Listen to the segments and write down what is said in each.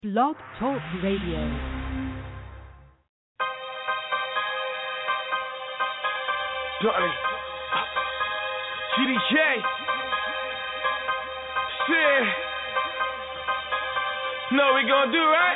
Blog Talk Radio. Darling, GDK, shit, know we gon' do right.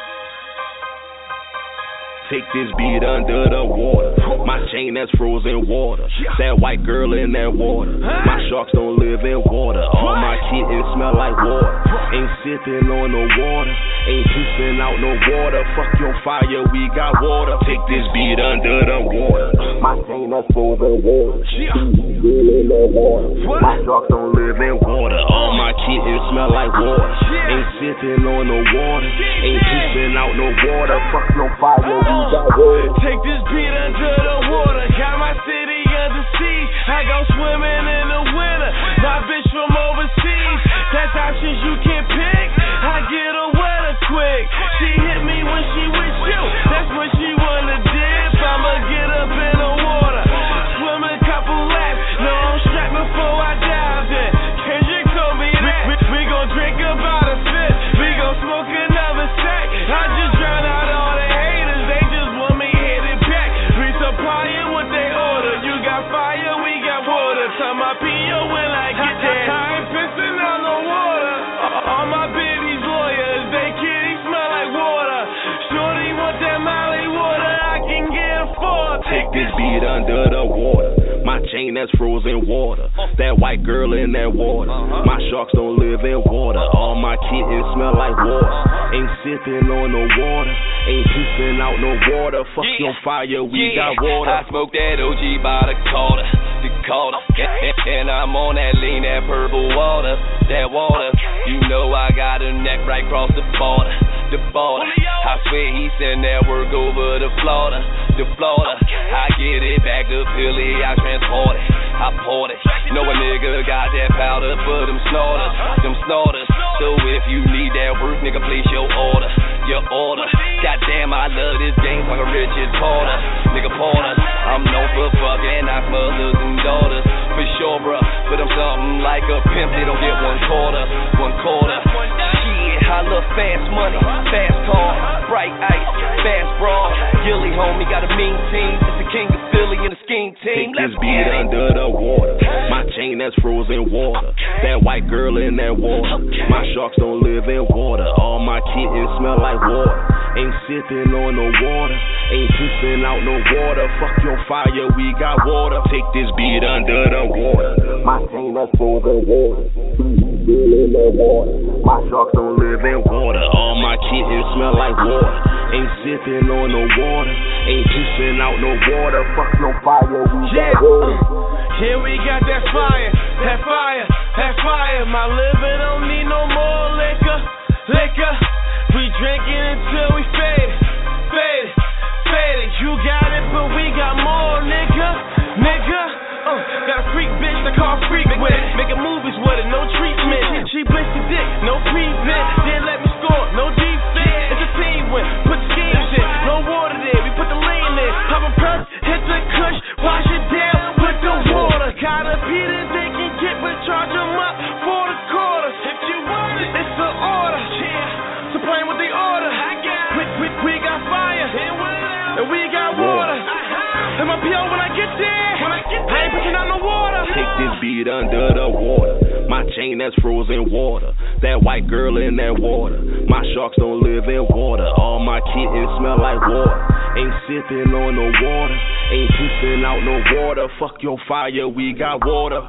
Take this beat under the water. My chain that's frozen water. That white girl in that water. My sharks don't live in water. All my kittens smell like water. Ain't sipping on no water. Ain't pissing out no water. Fuck your fire, we got water. Take this beat under the water. My chain that's frozen water. In that water. My sharks don't live in water. All my kittens smell like water. Ain't sipping on no water. Ain't pissing out no water. Fuck your fire. Take this beat under the water. Got my city under siege. I go swimming in the winter. My bitch from overseas. That's options you can pick. I get her wetter quick. She hit me when she with you. That's when she wanna dip. I'ma get up in the water. Swim a couple laps. No, I'm strapped before I dive in. Kendrick told me that we gon' drink about a fifth. We gon' smoke another sack. I just drown out all the haters. They just want me headed back. Resupplying what they order. You got fire, we got water. Tell my P.O. when I get there. I ain't pissing out no water. All my babies lawyers. They kitties smell like water. Shorty want that Molly water. I can get it for. Take this beat under the water. My chain that's frozen water. That white girl in that water. My sharks don't live in water. All my kittens smell like water. Ain't sipping on no water. Ain't pissing out no water. Fuck your fire, we got water. I smoke that OG by the quarter. And I'm on that lean, that purple water. That water. You know I got a neck right across the border. The border. I swear he sent that work over to Florida. The Florida. I get it back to Philly, I transport it. I poured it. Know a nigga got that powder for them snorters. Them snorters. So if you need that work, nigga, place your order. Your order. Goddamn, I love this game like a Richard Porter. Nigga Porter. I'm known for fucking our mothers and daughters. For sure, bruh. But I'm something like a pimp, they don't get one quarter. One quarter. I love fast money, fast car, bright ice, fast bra. Gilly homie got a mean team. It's the king of Philly and the scheme team. Take this beat under the water. My chain that's frozen water. That white girl in that water. My sharks don't live in water. All my kittens smell like water. Ain't sipping on no water. Ain't pissing out no water. Fuck your fire, we got water. Take this beat under the water. My chain that's frozen water. In that water. My sharks don't live in water. All my kittens smell like water. Ain't sipping on no water. Ain't pissing out no water. Fuck no fire, we got water. Yeah, we got that fire, that fire, that fire. My liver don't need no more liquor, liquor. We drinking until we fade, fade, fade. You got it, but we got more, nigga, nigga. Got a freak bitch to call freak with. Making movies with it, no treatment. She blitzed the dick, no prevent. Didn't let me score, no defense. It's a team win, put the schemes in. No water there, we put the lean in. Pop a perk, hit the kush, wash it down, put the water. Got a Peter they can get, but charge them up for the quarters. If you want it, it's an order. So playing with the order. We got fire, and we got water. And my P.O. when I get there. I ain't putting out no water. Take this beat under the water. My chain that's frozen water. That white girl in that water. My sharks don't live in water. All my kittens smell like water. Ain't sipping on no water. Ain't pissing out no water. Fuck your fire, we got water.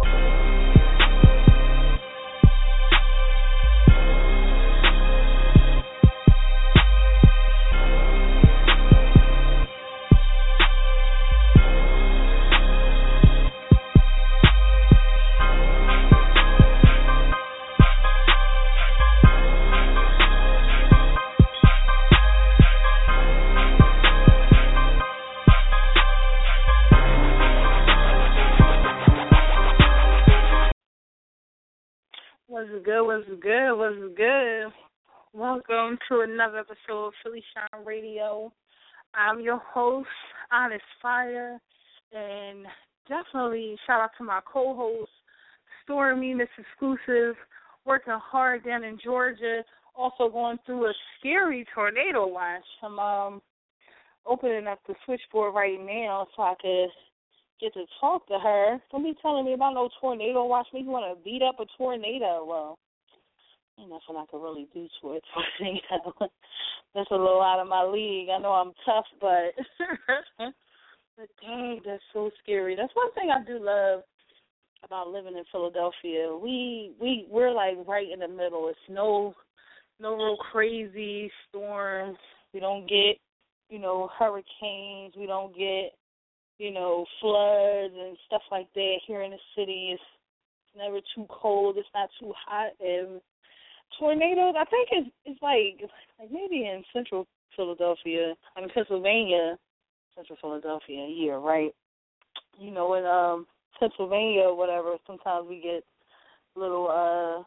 What's good? Welcome to another episode of Philly Shine Radio. I'm your host, Honest Fire, and definitely shout out to my co-host, Stormy, Miss Exclusive, working hard down in Georgia also going through a scary tornado watch. I'm opening up the switchboard right now so I could get to talk to her. Don't be telling me about no tornado watch. Make you want to beat up a tornado. Well, ain't nothing I can really do to a tornado. That's a little out of my league. I know I'm tough, but but dang, that's so scary. That's one thing I do love about living in Philadelphia. We're like right in the middle. It's no real crazy storms. We don't get, hurricanes. We don't get, floods and stuff like that here in the city. It's never too cold. It's not too hot. And tornadoes, I think it's like maybe in central Philadelphia, Pennsylvania, central Philadelphia, yeah, right? In Pennsylvania or whatever, sometimes we get little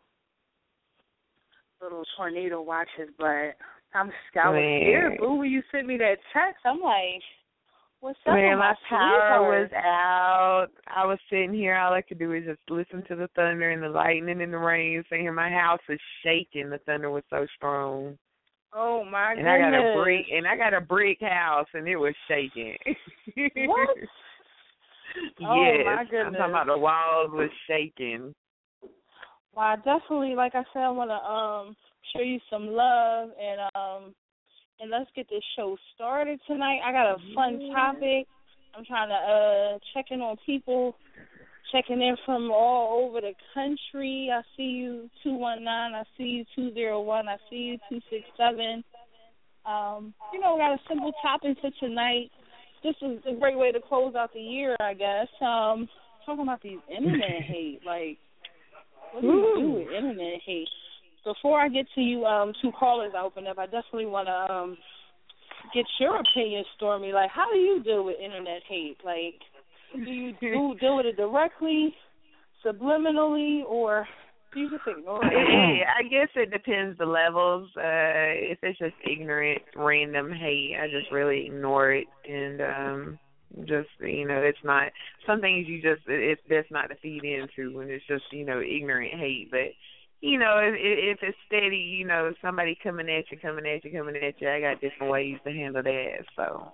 tornado watches, but I was scared, boo, when you sent me that text. I'm like, what's up? Man, my power was out. I was sitting here. All I could do is just listen to the thunder and the lightning and the rain. So here, my house was shaking. The thunder was so strong. Oh my goodness! And I got a brick house, and it was shaking. What? Yes, oh my goodness! I'm talking about the walls was shaking. Well, I definitely, like I said, I want to show you some love and let's get this show started tonight. I got a fun topic. I'm trying to check in on people, checking in from all over the country. I see you 219. I see you 201. I see you 267. Got a simple topic for tonight. This is a great way to close out the year, I guess. Talking about these internet hate. Like, what do you do with internet hate? Before I get to you, two callers I opened up, I definitely want to get your opinion, Stormy. Like, how do you deal with internet hate? Like, do you deal with it directly, subliminally, or do you just ignore it? I guess it depends the levels. If it's just ignorant, random hate, I just really ignore it. And it's not, some things it's best not to feed into when it's just, ignorant hate. But, if it's steady, somebody coming at you, I got different ways to handle that, so.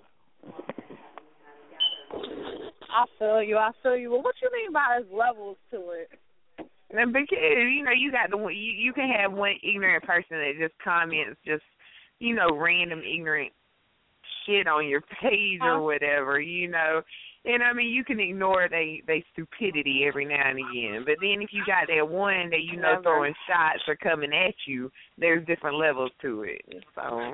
I feel you. Well, what you mean by there's levels to it? Because, you got you can have one ignorant person that just comments random ignorant shit on your page or whatever, And, you can ignore they stupidity every now and again. But then if you got that one that, throwing shots or coming at you, there's different levels to it. So,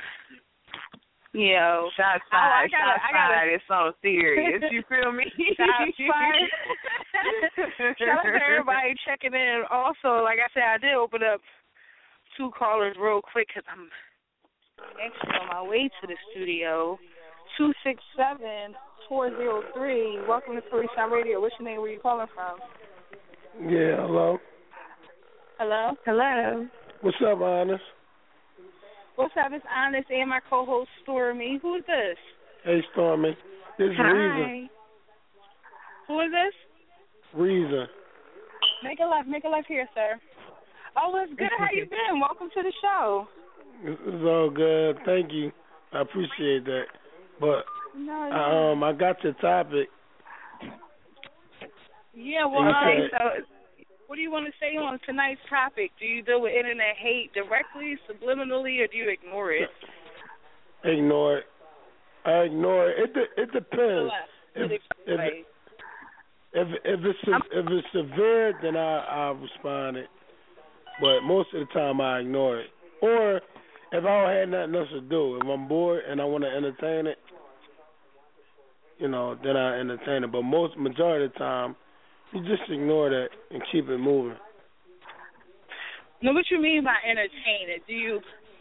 shots fired. It's so serious. You feel me? Shots fired. Shout out to everybody checking in. Also, like I said, I did open up two callers real quick because I'm actually on my way to the studio. 267-403. Welcome to Philly Shine Radio. What's your name? Where you calling from? Yeah, hello. Hello? What's up, Honest? What's up? It's Honest and my co-host, Stormy. Who is this? Hey, Stormy. This is Reza. Who is this? Reza. Make a left here, sir. Oh, it's good. How you been? Welcome to the show. It's all good. Thank you. I appreciate that. But I got your topic. Yeah, well, so what do you want to say on tonight's topic? Do you deal with internet hate directly, subliminally, or do you ignore it? Ignore it. I ignore it. It depends. If it's severe, then I respond it. But most of the time, I ignore it. Or if I don't have nothing else to do, if I'm bored and I want to entertain it, then I entertain it. But majority of the time, you just ignore that and keep it moving. Now, what you mean by entertain it? Do you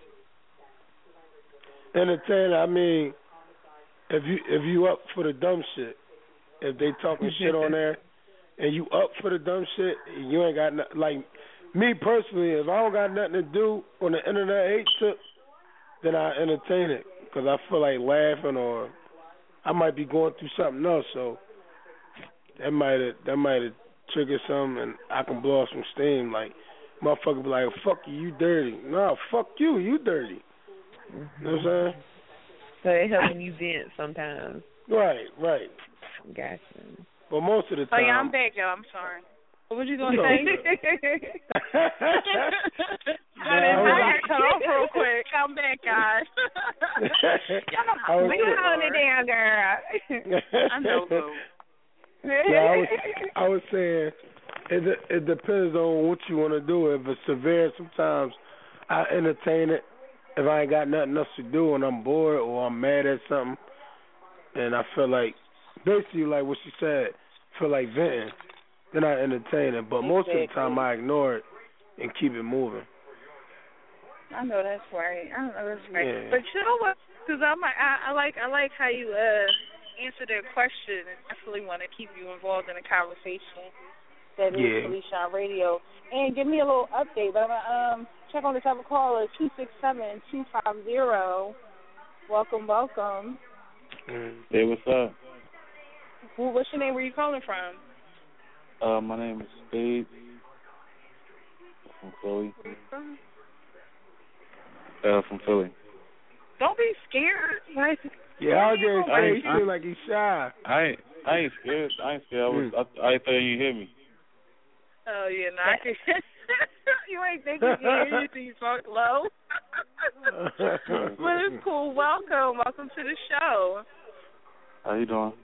entertain it? I mean, if you up for the dumb shit, if they talking shit on there, and you up for the dumb shit, and you ain't got nothing, like me personally, if I don't got nothing to do on the internet hate tip, then I entertain it because I feel like laughing or I might be going through something else, so that might have triggered something and I can blow off some steam. Like motherfucker be like, fuck you, you dirty. Nah, fuck you, you dirty. You know what I'm saying? So it helping you vent sometimes. Right. Gotcha. But most of the time. Oh yeah, I'm back, y'all. I'm sorry. What was you gonna say? I got cut off real quick. I'm back, guys. We holding it down, girl. I know, boo. Yeah, I was saying it depends on what you want to do. If it's severe, sometimes I entertain it. If I ain't got nothing else to do and I'm bored or I'm mad at something, and I feel like, basically like what she said, feel like venting, then I entertain it. But most of the time I ignore it and keep it moving. I know that's right. Yeah. But you know what? Because I like how you answer that question, and definitely want to keep you involved in the conversation that is Felicia on Radio. And give me a little update. But I'm gonna check on this other caller, 267-250. Welcome. Hey, what's up? What's your name? Where you calling from? My name is Spade. From Philly. From Philly. Don't be scared. Yeah, I was going to feel like he's shy. I ain't scared. I thought you hear me. Oh, yeah, no, I can. You ain't thinking you hear you till you talk low. But it's cool. Welcome to the show. How you doing?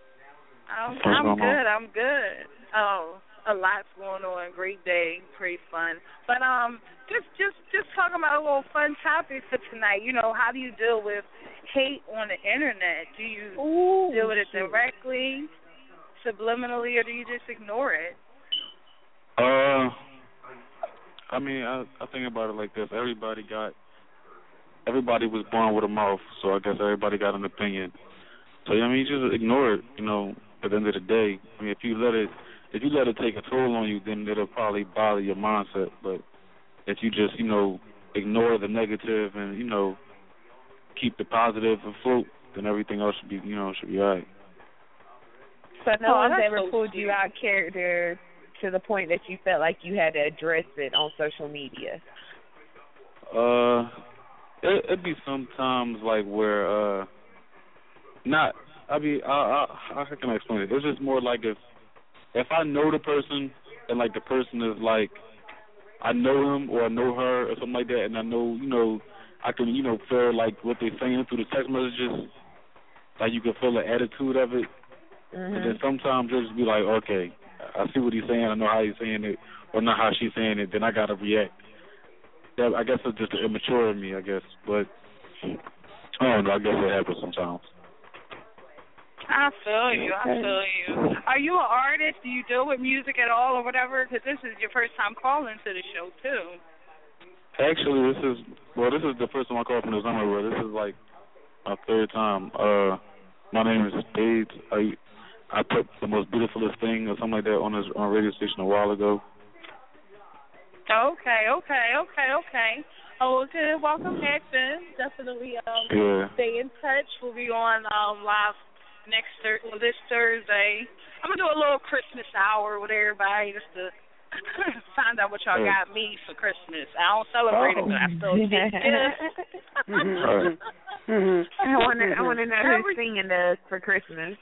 I'm good. Oh, a lot's going on. Great day, pretty fun. But just talking about a little fun topic for tonight. You know, how do you deal with hate on the internet? Do you deal with it directly, subliminally, or do you just ignore it? I mean, I think about it like this. Everybody was born with a mouth, so I guess everybody got an opinion. So I mean, you just ignore it. You know, at the end of the day, I mean, if you let it take a toll on you, then it'll probably bother your mindset. But if you just, ignore the negative and, keep the positive afloat, then everything else should be all right. So no one's ever pulled you out of character to the point that you felt like you had to address it on social media? It'd be sometimes like where, how can I explain it? It's just more like if I know the person and like the person is like, I know him or I know her or something like that, and I know, I can, feel like what they're saying through the text messages, like you can feel the attitude of it. Mm-hmm. And then sometimes just be like, okay, I see what he's saying, I know how he's saying it, or not how she's saying it, then I gotta react. That, I guess it's just the immature in me, I guess, but I don't know, I guess it happens sometimes. I feel you. Are you an artist? Do you deal with music at all or whatever? Because this is your first time calling to the show, too. Actually, this is the first time I called from the summer, but this is like my third time. My name is Spades. I put the most beautifulest thing or something like that on a radio station a while ago. Okay. Oh, okay. Welcome back, then. Definitely stay in touch. We'll be on live this Thursday. I'm going to do a little Christmas hour with everybody just to find out what y'all got me for Christmas. I don't celebrate it, but I still get gifts. I want to know who's singing us for Christmas.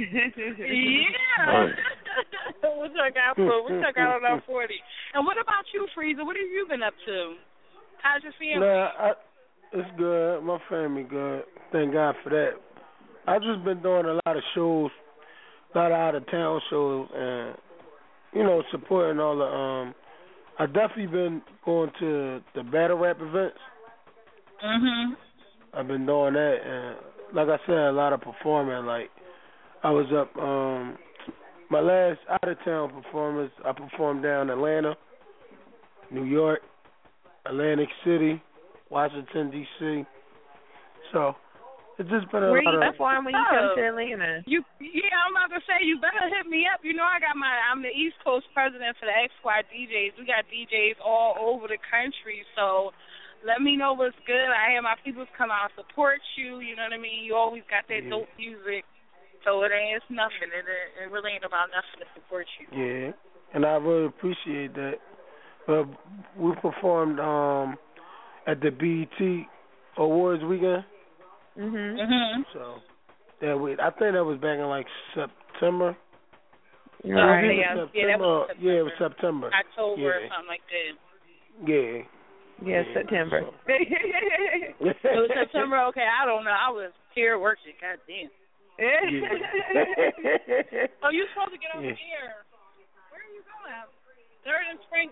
Yeah. What y'all got on our 40? And what about you, Frieza? What have you been up to? How's your family? It's good. My family good. Thank God for that. I've just been doing a lot of shows, a lot of out-of-town shows, and, supporting all the, I've definitely been going to the battle rap events. Mm-hmm. I've been doing that, and like I said, a lot of performing. Like, I was up, my last out-of-town performance, I performed down in Atlanta, New York, Atlantic City, Washington, D.C. So, it's just been a lot of... Where you perform when you come to Atlanta? I'm about to say, you better hit me up. I'm the East Coast president for the X Squad DJs. We got DJs all over the country, so let me know what's good. I have my people come out and support you, you know what I mean? You always got that dope music, so it's nothing. It really ain't about nothing to support you. Yeah, and I really appreciate that. But we performed at the BET Awards weekend. So I think that was back in like September. Right. September. Yeah, it was September. October or something like that. Yeah, September. So. It was September. Okay, I don't know. I was here working. God damn. Oh, you supposed to get over here. Where are you going? Third and Spring.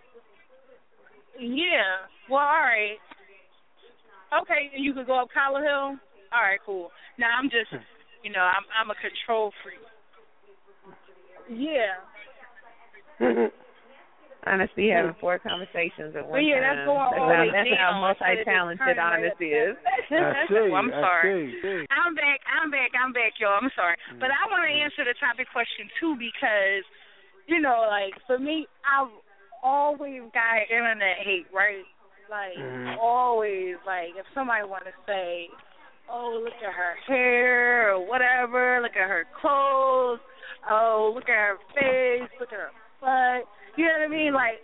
Yeah. Well, all right. Okay, you could go up Collar Hill. All right, cool. Now I'm just, I'm a control freak. Yeah. Honestly, having 4 conversations at one time. That's going all the way That's how multi-talented Honest is. I'm sorry. I'm back, y'all. I'm sorry. But I want to answer the topic question, too, because, like, for me, I've always got internet hate, right? Like, always. Like, if somebody want to say, oh, look at her hair or whatever, look at her clothes, oh, look at her face, look at her butt. You know what I mean? Like,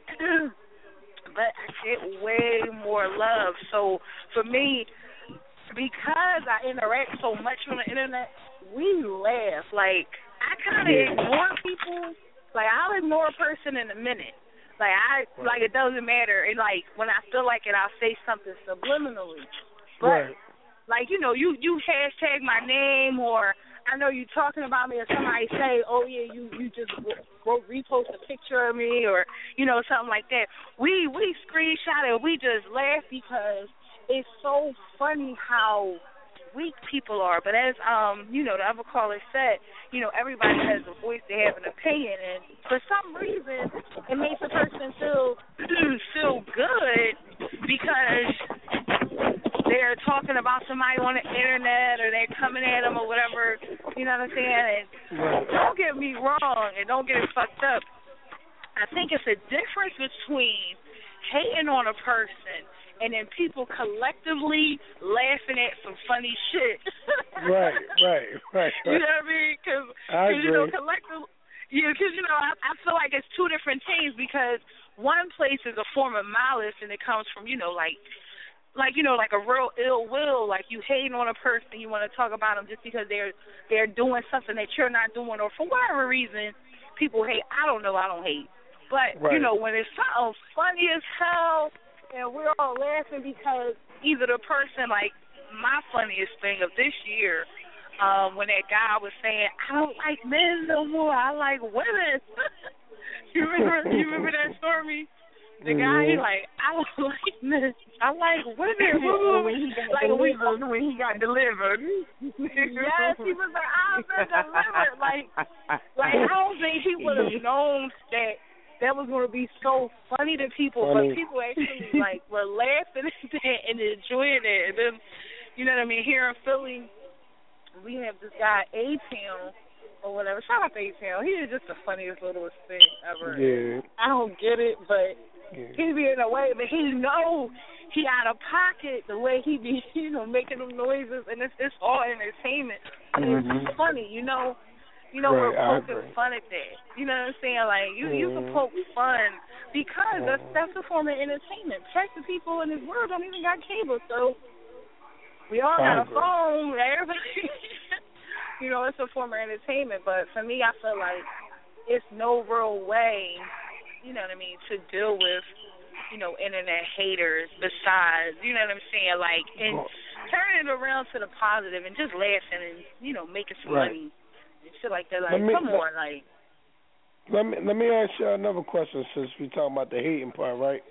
but I get way more love. So for me, because I interact so much on the internet, we laugh. Like, I kind of ignore people. Like, I'll ignore a person in a minute. Like, it doesn't matter. And, like, when I feel like it, I'll say something subliminally. But, like, you hashtag my name, or I know you talking about me, or somebody say, oh, yeah, you just repost a picture of me, or, something like that. We screenshot it. We just laugh because it's so funny how weak people are. But as, the other caller said, everybody has a voice, they have an opinion, and for some reason, it makes a person feel good because they're talking about somebody on the internet, or they're coming at them or whatever, you know what I'm saying? And don't get me wrong, and don't get it fucked up. I think it's a difference between hating on a person and then people collectively laughing at some funny shit. Right. You know what I mean? Because collectively, because I feel like it's two different things, because one place is a form of malice, and it comes from like a real ill will, like you hating on a person, you want to talk about them just because they're doing something that you're not doing, or for whatever reason people hate. I don't know, I don't hate. But, when it's something funny as hell and we're all laughing because either the person, like my funniest thing of this year, when that guy was saying, I don't like men no more, I like women. You remember that story? The guy, he like, I don't like men, I like women. When he got delivered. Yes, he was like, I've been delivered. Like I don't think he would have known that was going to be so funny to people, but people actually like were laughing at that and enjoying it. And then, you know what I mean? Here in Philly, we have this guy A-Town or whatever. Shout out to A-Town. He is just the funniest littlest thing ever. Yeah. I don't get it, but he be in a way, but he know he out of pocket the way he be, making them noises, and it's all entertainment. It's funny, we're poking fun at that. You know what I'm saying? Like, you can poke fun because that's a form of entertainment. Check the people in this world don't even got cable, so we all got a phone. Everybody, it's a form of entertainment. But for me, I feel like it's no real way, you know what I mean, to deal with, internet haters besides, you know what I'm saying, like, and turning it around to the positive and just laughing and, making some money. Shit like that, like, come on, like. Let me ask you another question, since we talking about the hating part, right?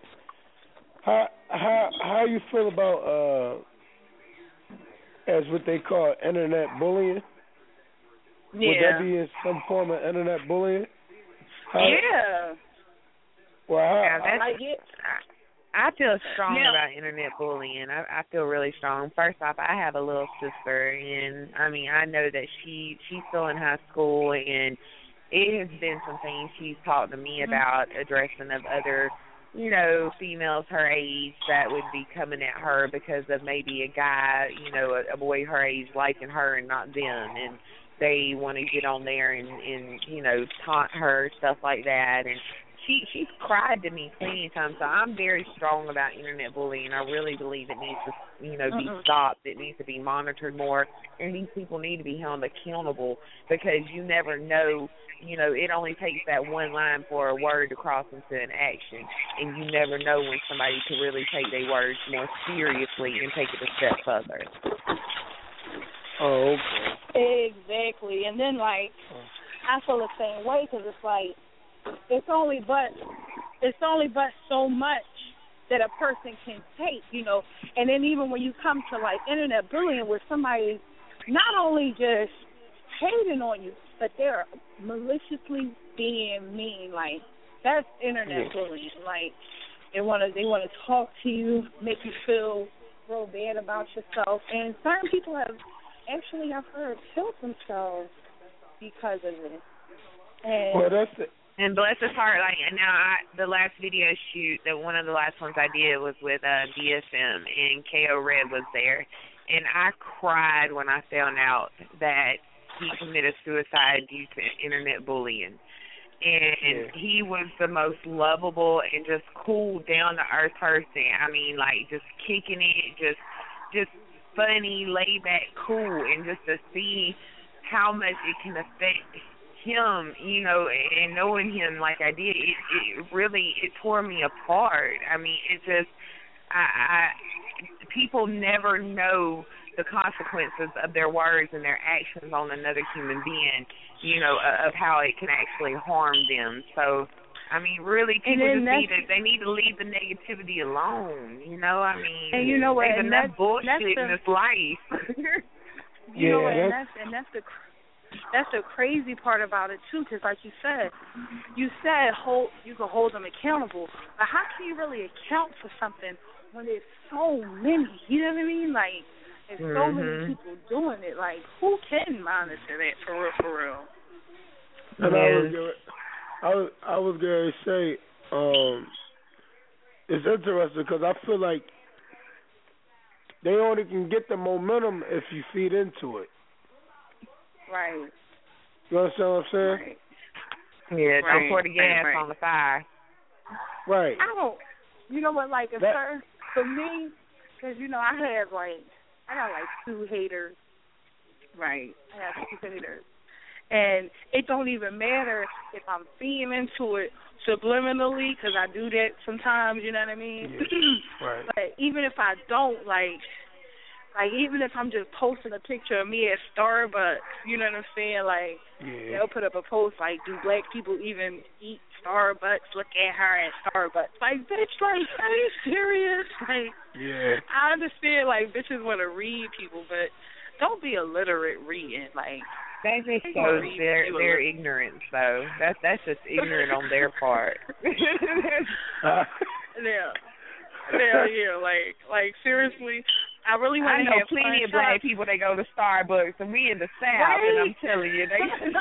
How you feel about as what they call internet bullying? Yeah. Would that be in some form of internet bullying? Yeah. Well, I like it. I feel strong about internet bullying. I feel really strong. First off, I have a little sister, and I know that she's still in high school, and it has been some things she's talked to me about addressing of other, females her age that would be coming at her because of maybe a guy, a boy her age liking her and not them, and they want to get on there and taunt her, stuff like that, and she's cried to me plenty of times. So I'm very strong about internet bullying. I really believe it needs to, be stopped. It needs to be monitored more, and these people need to be held accountable because you never know. It only takes that one line for a word to cross into an action, and you never know when somebody could really take their words more seriously and take it a step further. Oh, okay. Exactly. And then, like, I feel the same way because it's like, it's only but so much that a person can take, And then even when you come to, like, internet bullying where somebody's not only just hating on you, but they're maliciously being mean, like, that's internet bullying. Like, they want to talk to you, make you feel real bad about yourself. And certain people have actually, I've heard, killed themselves because of it. And well, that's it. And bless his heart, like now, the last video shoot, one of the last ones I did was with DSM, and KO Red was there, and I cried when I found out that he committed suicide due to internet bullying. And he was the most lovable and just cool, down to earth person. I mean, like just kicking it, just funny, laid back, cool, and just to see how much it can affect him, and knowing him like I did, it really tore me apart. I mean, it just, people never know the consequences of their words and their actions on another human being, of how it can actually harm them. So, I mean, really, people they need to leave the negativity alone, I mean, and you know what, there's enough bullshit in this life. You know what, and that's the crazy part about it too, because like you said you can hold them accountable, but how can you really account for something when there's so many? You know what I mean? Like, there's so many people doing it. Like, who can monitor that for real? And I was gonna say, it's interesting because I feel like they only can get the momentum if you feed into it. Right. You understand what I'm saying? Right. Yeah, don't pour the gas on the fire. Right. I don't. You know what? Like, for me, because I got like 2 haters. Right. I got 2 haters, and it don't even matter if I'm feeding into it subliminally, because I do that sometimes. You know what I mean? Yeah. Right. But even if I don't, like even if I'm just posting a picture of me at Starbucks, you know what I'm saying? Like, they'll put up a post like, do black people even eat Starbucks? Look at her at Starbucks. Like, bitch, like, are you serious? Like, I understand, like, bitches want to read people, but don't be illiterate reading. Like, that just shows their ignorance, though. That's just ignorant on their part. Like seriously, I really want to have plenty of black people that go to Starbucks, and we in the South, and I'm telling you,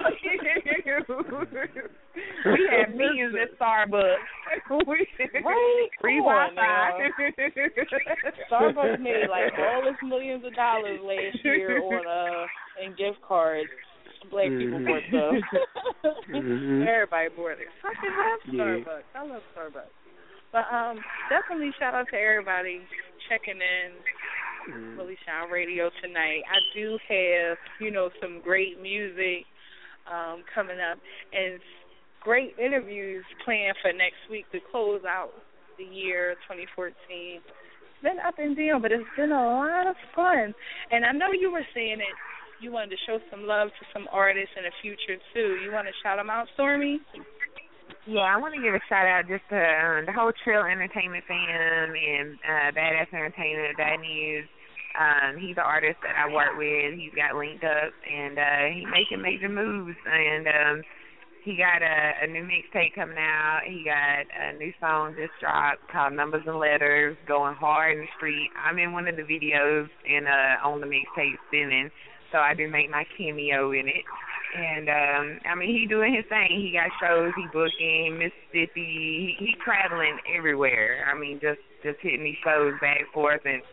we have millions at Starbucks. Free Wi-Fi. Starbucks made like all its millions of dollars last year on in gift cards. Black people bought stuff. Everybody bought it. Fucking love Starbucks. I love Starbucks. But definitely shout out to everybody checking in Willie Shine Radio tonight. I do have, some great music coming up and great interviews planned for next week to close out the year 2014. It's been up and down, but it's been a lot of fun. And I know you were saying it. You wanted to show some love to some artists in the future, too. You want to shout them out, Stormy? Yeah, I want to give a shout-out just to the whole Trill Entertainment fam and Badass Entertainment, Bad News. He's an artist that I work with. He's got linked up, and he's making major moves. And he got a new mixtape coming out. He got a new song just dropped called Numbers and Letters, going hard in the street. I'm in one of the videos and on the mixtape spinning, so I do make my cameo in it. And, he doing his thing. He got shows, he booking Mississippi. He traveling everywhere. Just hitting these shows back and forth and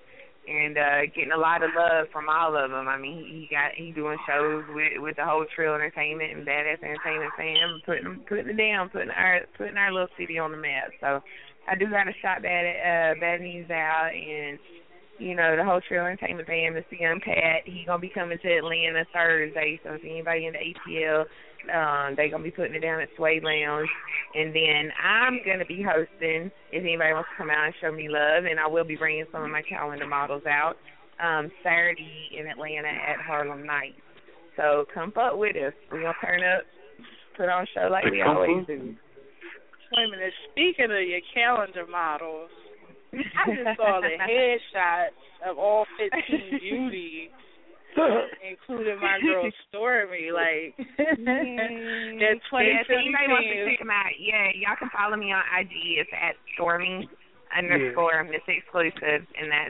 and getting a lot of love from all of them. I mean, he doing shows with the whole Trill Entertainment and Badass Entertainment fam, putting it down, putting our little city on the map. So I do got to shout Bad News out, and the whole Trill Entertainment fam. It's the Young Pat. He gonna be coming to Atlanta Thursday. So if anybody in the ATL, they gonna be putting it down at Sway Lounge. And then I'm going to be hosting, if anybody wants to come out and show me love, and I will be bringing some of my calendar models out Saturday in Atlanta at Harlem Nights. So come fuck with us. We're going to turn up, put on a show like we always do. Wait a minute. Speaking of your calendar models, I just saw the headshots of all 15 beauties. Including my girl Stormy, like that 2017. Yeah, so anybody wants to check them out, y'all can follow me on IG. It's at Stormy _ Miss Exclusive, and that's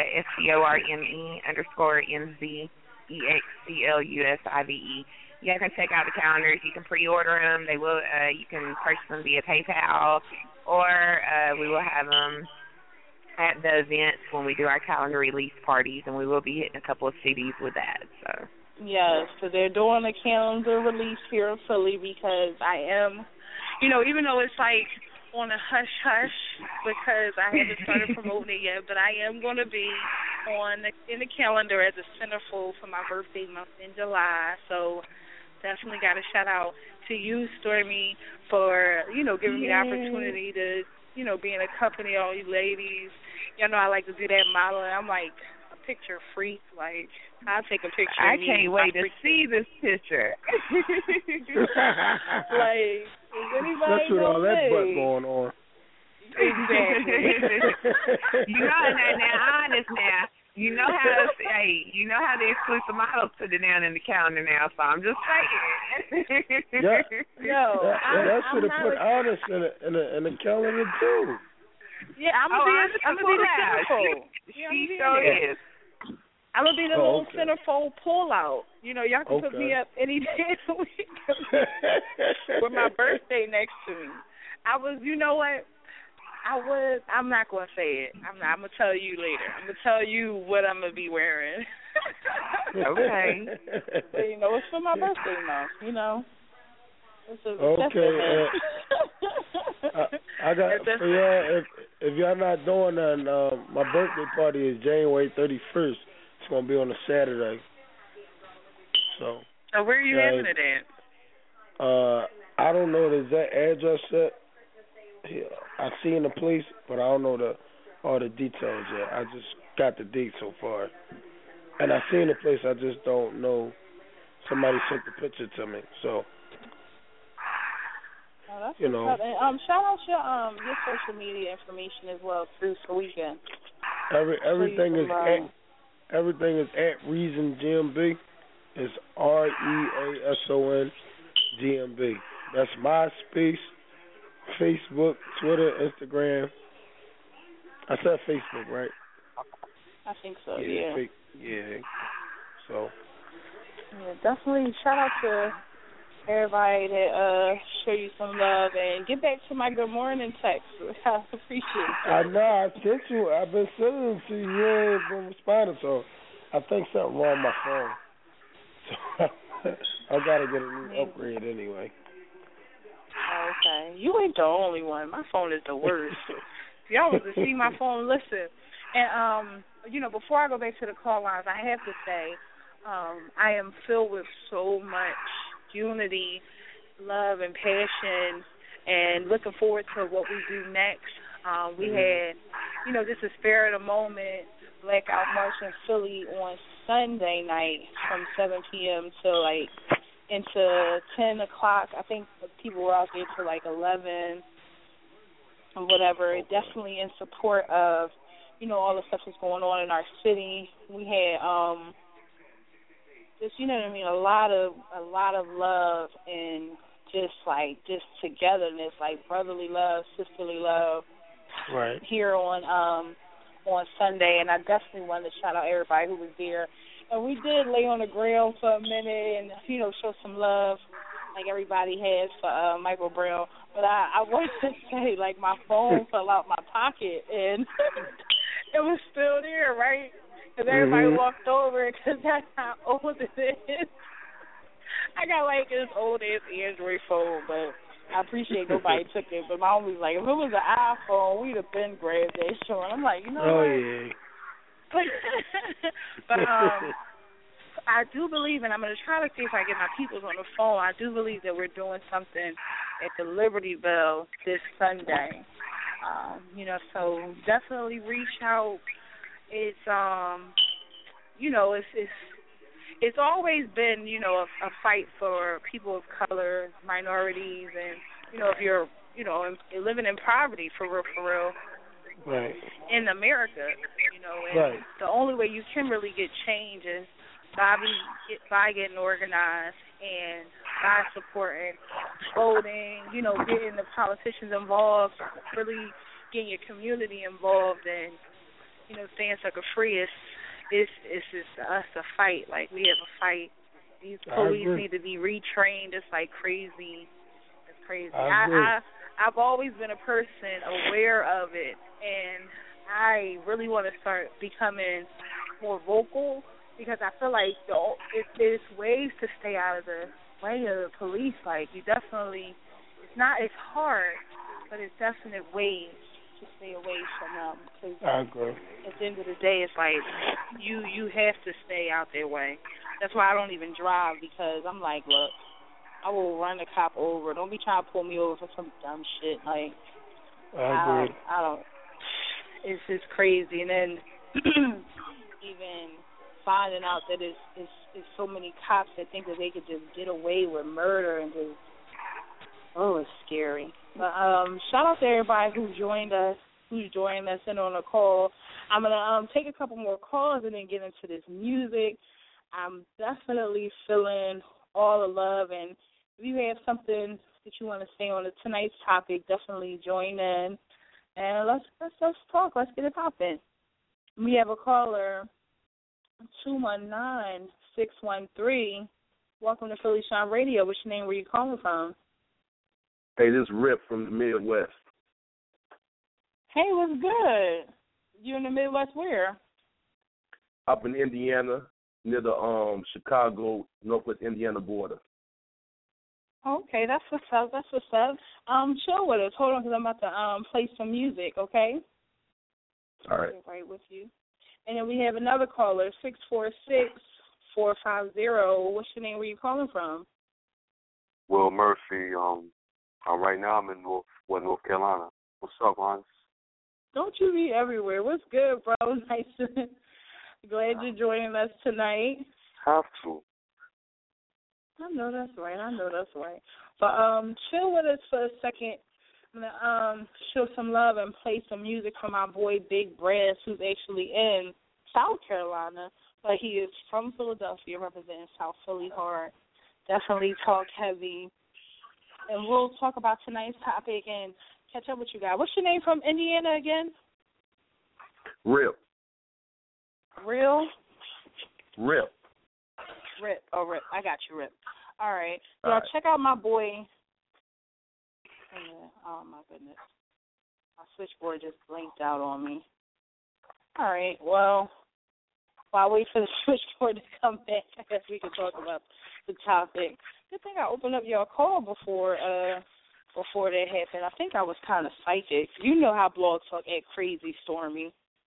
STORME_MZEXCLUSIVE. You guys can check out the calendars. You can pre-order them. They will. You can purchase them via PayPal, or we will have them at the events when we do our calendar release parties, and we will be hitting a couple of cities with that. So yes, so they're doing a calendar release here in Philly because I am, even though it's like on a hush-hush because I haven't started promoting it yet, but I am going to be in the calendar as a centerfold for my birthday month in July. So definitely got to shout out to you, Stormy, for, giving me the opportunity to, be in a company of all you ladies. Y'all know I like to do that modeling. I'm like a picture freak. Like, I'll take a picture of me. I can't wait to see this picture. Like, is anybody that's with all that butt going on. Exactly. now, honest now. You know how the exclusive models put it down in the calendar now, so I'm just saying. That should have put Honest in the calendar too. Yeah, I'm gonna be the centerfold. She sure is. I'm gonna be the little centerfold pull out. Y'all can put me up any day of the week with my birthday next to me. I'm not gonna say it. I'm gonna tell you later. I'm gonna tell you what I'm gonna be wearing. Okay. But, it's for my birthday month. It's okay. I got for y'all. If y'all not doing that, my birthday party is January 31st. It's gonna be on a Saturday. So where are you having it at? I don't know the exact address yet. Yeah, I seen the place, but I don't know all the details yet. I just got the date so far, and I seen the place. I just don't know. Somebody sent the picture to me, so. That's shout out your social media information as well too, so we can. Everything is at Reason GMB. It's REASON GMB. That's MySpace, Facebook, Twitter, Instagram. I said Facebook, right? I think so. Yeah. So. Yeah, definitely shout out to everybody that show you some love, and get back to my good morning text. I appreciate it. I know, I sent you. I've been sending them to you. You ain't been responding, so I think something wrong with my phone. So I gotta get a new upgrade anyway. Okay, you ain't the only one. My phone is the worst. If y'all want to see my phone, listen. And before I go back to the call lines, I have to say, I am filled with so much unity, love, and passion, and looking forward to what we do next. We had, just a spirit of the moment blackout march in Philly on Sunday night from 7 p.m. to into 10 o'clock. I think people were out there till 11 or whatever. Okay. Definitely in support of, all the stuff that's going on in our city. We had just a lot of love and just togetherness, brotherly love, sisterly love. Right. Here on Sunday, and I definitely wanted to shout out everybody who was there. And we did lay on the grill for a minute and show some love like everybody has for Michael Brown. But I wanted to say my phone fell out my pocket and it was still there, right? Because everybody walked over because that's how old it is. I got like this old ass Android phone, but I appreciate nobody took it. But my homie was like, if it was an iPhone, we'd have been grabbed that shit. I'm like, you know what? Yeah. But I do believe, and I'm going to try to see if I get my peoples on the phone, I do believe that we're doing something at the Liberty Bell this Sunday. You know, so definitely reach out. It's, you know, it's always been, you know, a fight for people of color, minorities, and, you know, if you're, you know, living in poverty, for real, right, in America, you know, and right. The only way you can really get change is by getting organized and by supporting, voting, you know, getting the politicians involved, really getting your community involved, and, you know, staying sucker free. It's just us a fight. Like, we have a fight. These police need to be retrained. It's like crazy. It's crazy. I've always been a person aware of it, and I really want to start becoming more vocal, because I feel like there's ways to stay out of the way of the police. Like, you definitely, it's hard, but it's definite ways to stay away from them. I agree. At the end of the day, it's like you have to stay out their way. That's why I don't even drive, because I'm like, look, I will run the cop over. Don't be trying to pull me over for some dumb shit. Like, I agree. I don't. It's just crazy. And then even finding out that it's so many cops that think that they could just get away with murder and just, it's scary. But shout out to everybody who's joined us in on the call. I'm gonna take a couple more calls and then get into this music. I'm definitely feeling all the love, and if you have something that you want to say on tonight's topic, definitely join in and let's talk. Let's get it popping. We have a caller, 219-613. Welcome to Philly Shine Radio. What's your name? Where you calling from? Hey, this is Rip from the Midwest. Hey, what's good? You in the Midwest where? Up in Indiana, near the Chicago, Northwest Indiana border. Okay, that's what's up. Chill with us. Hold on, because I'm about to play some music, okay? All right. Right with you. And then we have another caller, 646-450. What's your name? Where you calling from? Will Murphy. Right now I'm in North Carolina. What's up, Hans? Don't you be everywhere. What's good, bro? Nice to glad you're joining us tonight. Have to. I know that's right. But chill with us for a second. I'm gonna show some love and play some music for my boy Big Brass, who's actually in South Carolina, but he is from Philadelphia, representing South Philly hard. Definitely talk heavy. And we'll talk about tonight's topic and catch up with you guys. What's your name from Indiana again? Rip. Real? Rip. Rip. Oh, Rip. I got you, Rip. All right. All right. Check out my boy. Oh, my goodness. My switchboard just blinked out on me. All right. Well, while I wait for the switchboard to come back, I guess we can talk about the topic. Good thing I opened up your call before that happened. I think I was kind of psychic. You know how Blog Talk act crazy, Stormy.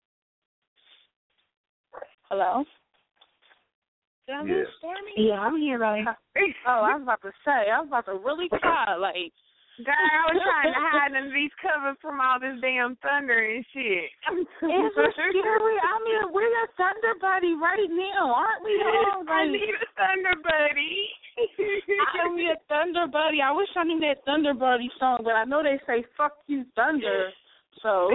Hello? Did I lose Stormy? Yeah, I'm here, right? Oh, I was about to really cry, like. Girl, I was trying to hide under these covers from all this damn thunder and shit. It's scary. I mean, we're a thunder buddy right now, aren't we all? I need a thunder buddy. I need a thunder buddy. I wish I knew that Thunder Buddy song, but I know they say "fuck you, thunder." So,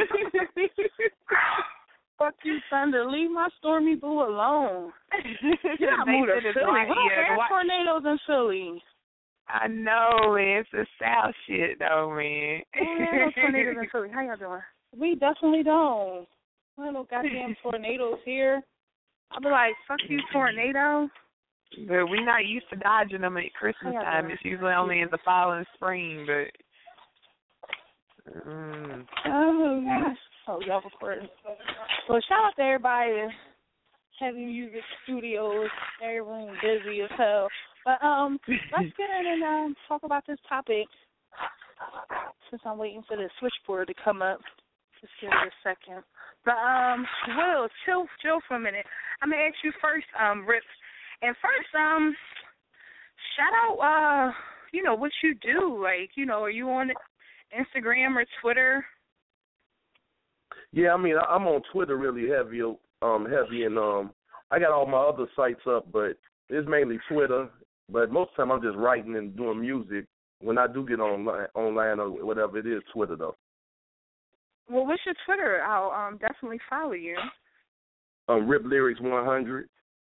fuck you, thunder. Leave my Stormy Boo alone. You got moved to Philly. We don't have tornadoes in Philly. I know, man. It's the South shit, though, man. No tornadoes in Philly. How y'all doing? We definitely don't. Well, no goddamn tornadoes here. I'll be like, fuck you, tornado. But we're not used to dodging them at Christmas time. It's usually only in the fall and spring, but... Oh, gosh. Oh, y'all recording. So shout out to everybody at Heavy Music Studios. Every room busy as hell. But let's get in and talk about this topic. Since I'm waiting for the switchboard to come up. Just give it a second. But Will, chill for a minute. I'm gonna ask you first, Rip. And first, shout out what you do. Like, are you on Instagram or Twitter? Yeah, I mean, I'm on Twitter really heavy, and I got all my other sites up, but it's mainly Twitter. But most of the time, I'm just writing and doing music. When I do get online or whatever it is, Twitter though. Well, what's your Twitter? I'll definitely follow you. Rip Lyrics 100.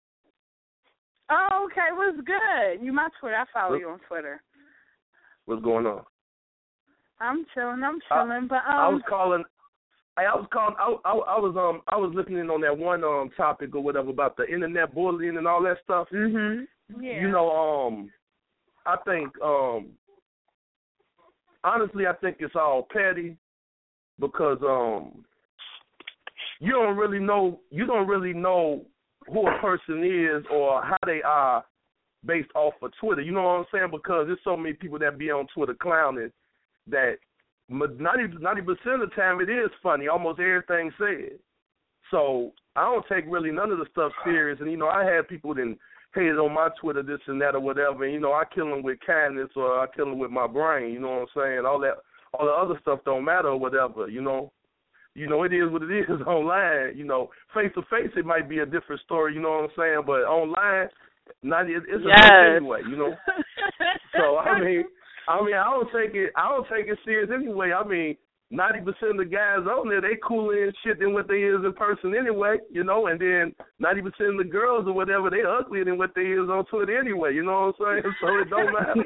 Oh, okay. What's good? You my Twitter. I follow you on Twitter. What's going on? I'm chilling. But I was listening on that one topic or whatever about the internet bullying and all that stuff. Mhm. Yeah. I think honestly, I think it's all petty because you don't really know who a person is or how they are based off of Twitter. You know what I'm saying? Because there's so many people that be on Twitter clowning that 90% of the time it is funny, almost everything said. So I don't take really none of the stuff serious. And, I had people that hated on my Twitter, this and that or whatever. And, I kill them with kindness or I kill them with my brain. You know what I'm saying? All the other stuff don't matter or whatever, It is what it is online. Face to face, it might be a different story. You know what I'm saying? But online, it's a bitch anyway. So I mean, I don't take it serious anyway. I mean, 90% of the guys on there, they cooler and shit than what they is in person anyway, and then 90% of the girls or whatever, they uglier than what they is on Twitter anyway, you know what I'm saying? So it don't matter.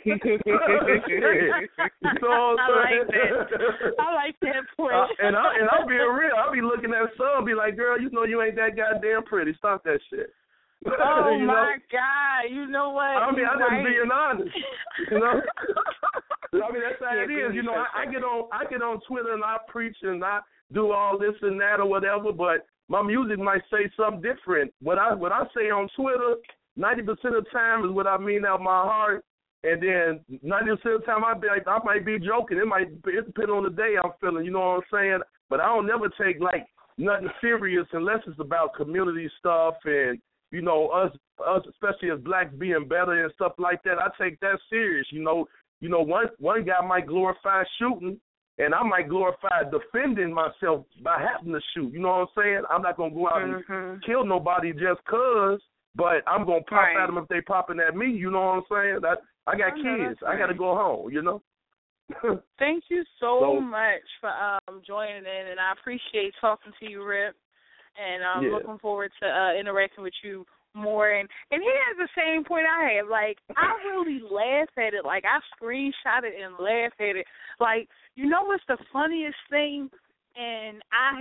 You know what I'm saying? I like that point. And I'll be real. I'll be looking at some, be like, girl, you ain't that goddamn pretty. Stop that shit. Oh, my God. You know what? I mean, I'm just being honest, I mean, that's how it is. I get on Twitter and I preach and I do all this and that or whatever, but my music might say something different. What I say on Twitter, 90% of the time is what I mean out my heart, and then 90% of the time I might be joking. It depends on the day I'm feeling, you know what I'm saying? But I don't never take, nothing serious unless it's about community stuff and, us especially as blacks being better and stuff like that. I take that serious, one guy might glorify shooting, and I might glorify defending myself by having to shoot. You know what I'm saying? I'm not going to go out and kill nobody just 'cause, but I'm going to pop at them if they popping at me. You know what I'm saying? I got kids. I got to go home, Thank you so much for joining in, and I appreciate talking to you, Rip, and I'm looking forward to interacting with you more, and he has the same point I have. I really laugh at it. I screenshot it and laugh at it. What's the funniest thing? And I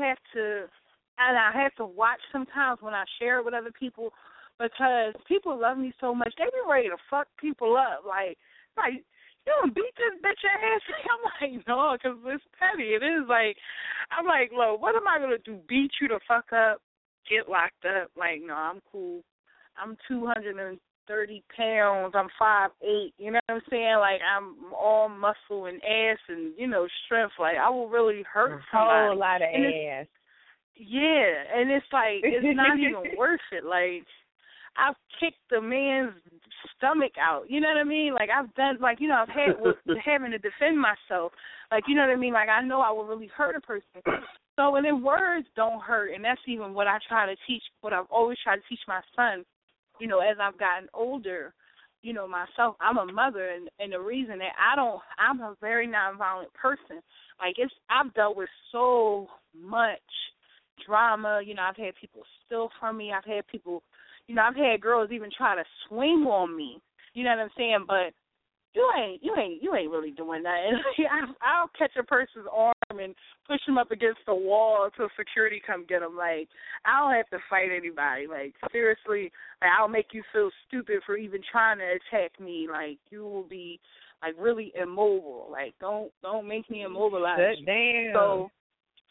have to watch sometimes when I share it with other people because people love me so much. They be ready to fuck people up. You don't beat this bitch ass. I'm like, no, because it's petty. It is I'm like, look, what am I going to do? Beat you the fuck up? Get locked up? No, I'm cool. I'm 230 pounds. I'm 5'8". You know what I'm saying? I'm all muscle and ass and, strength. I will really hurt somebody. A whole lot of ass. Yeah, and it's it's not even worth it. I've kicked the man's stomach out. You know what I mean? I've done, I've had with having to defend myself. You know what I mean? I know I will really hurt a person. So, and then words don't hurt, and that's even what I try to teach, what I've always tried to teach my son, as I've gotten older, myself. I'm a mother, and the reason that I'm a very nonviolent person. I've dealt with so much drama. I've had people steal from me. I've had people, I've had girls even try to swing on me. You know what I'm saying? But you ain't really doing that. I'll catch a person's arm and push him up against the wall until security come get him. I don't have to fight anybody. Seriously, I'll make you feel stupid for even trying to attack me. You will be really immobile. Don't make me immobilize you. Damn.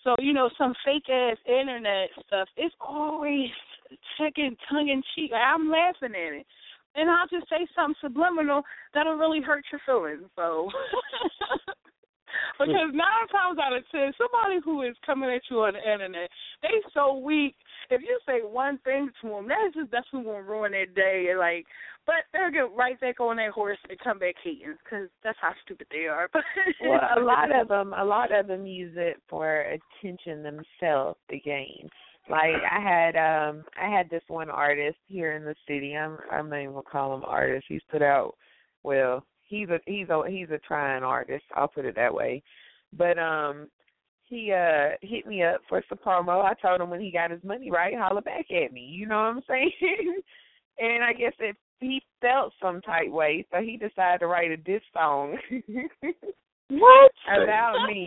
So, some fake-ass internet stuff, it's always checking tongue-in-cheek. I'm laughing at it. And I'll just say something subliminal that'll really hurt your feelings. So, because 9 times out of 10, somebody who is coming at you on the internet, they so weak. If you say one thing to them, that's definitely going to ruin their day. But they'll get right back on their horse and come back hating, because that's how stupid they are. Well, a lot of them use it for attention themselves to gain. Like I had this one artist here in the city. I'm not even gonna call him artist. He's put out, well, he's a trying artist. I'll put it that way. But he hit me up for some promo. I told him when he got his money right, holler back at me. You know what I'm saying? And I guess he felt some type way, so he decided to write a diss song. What? About me.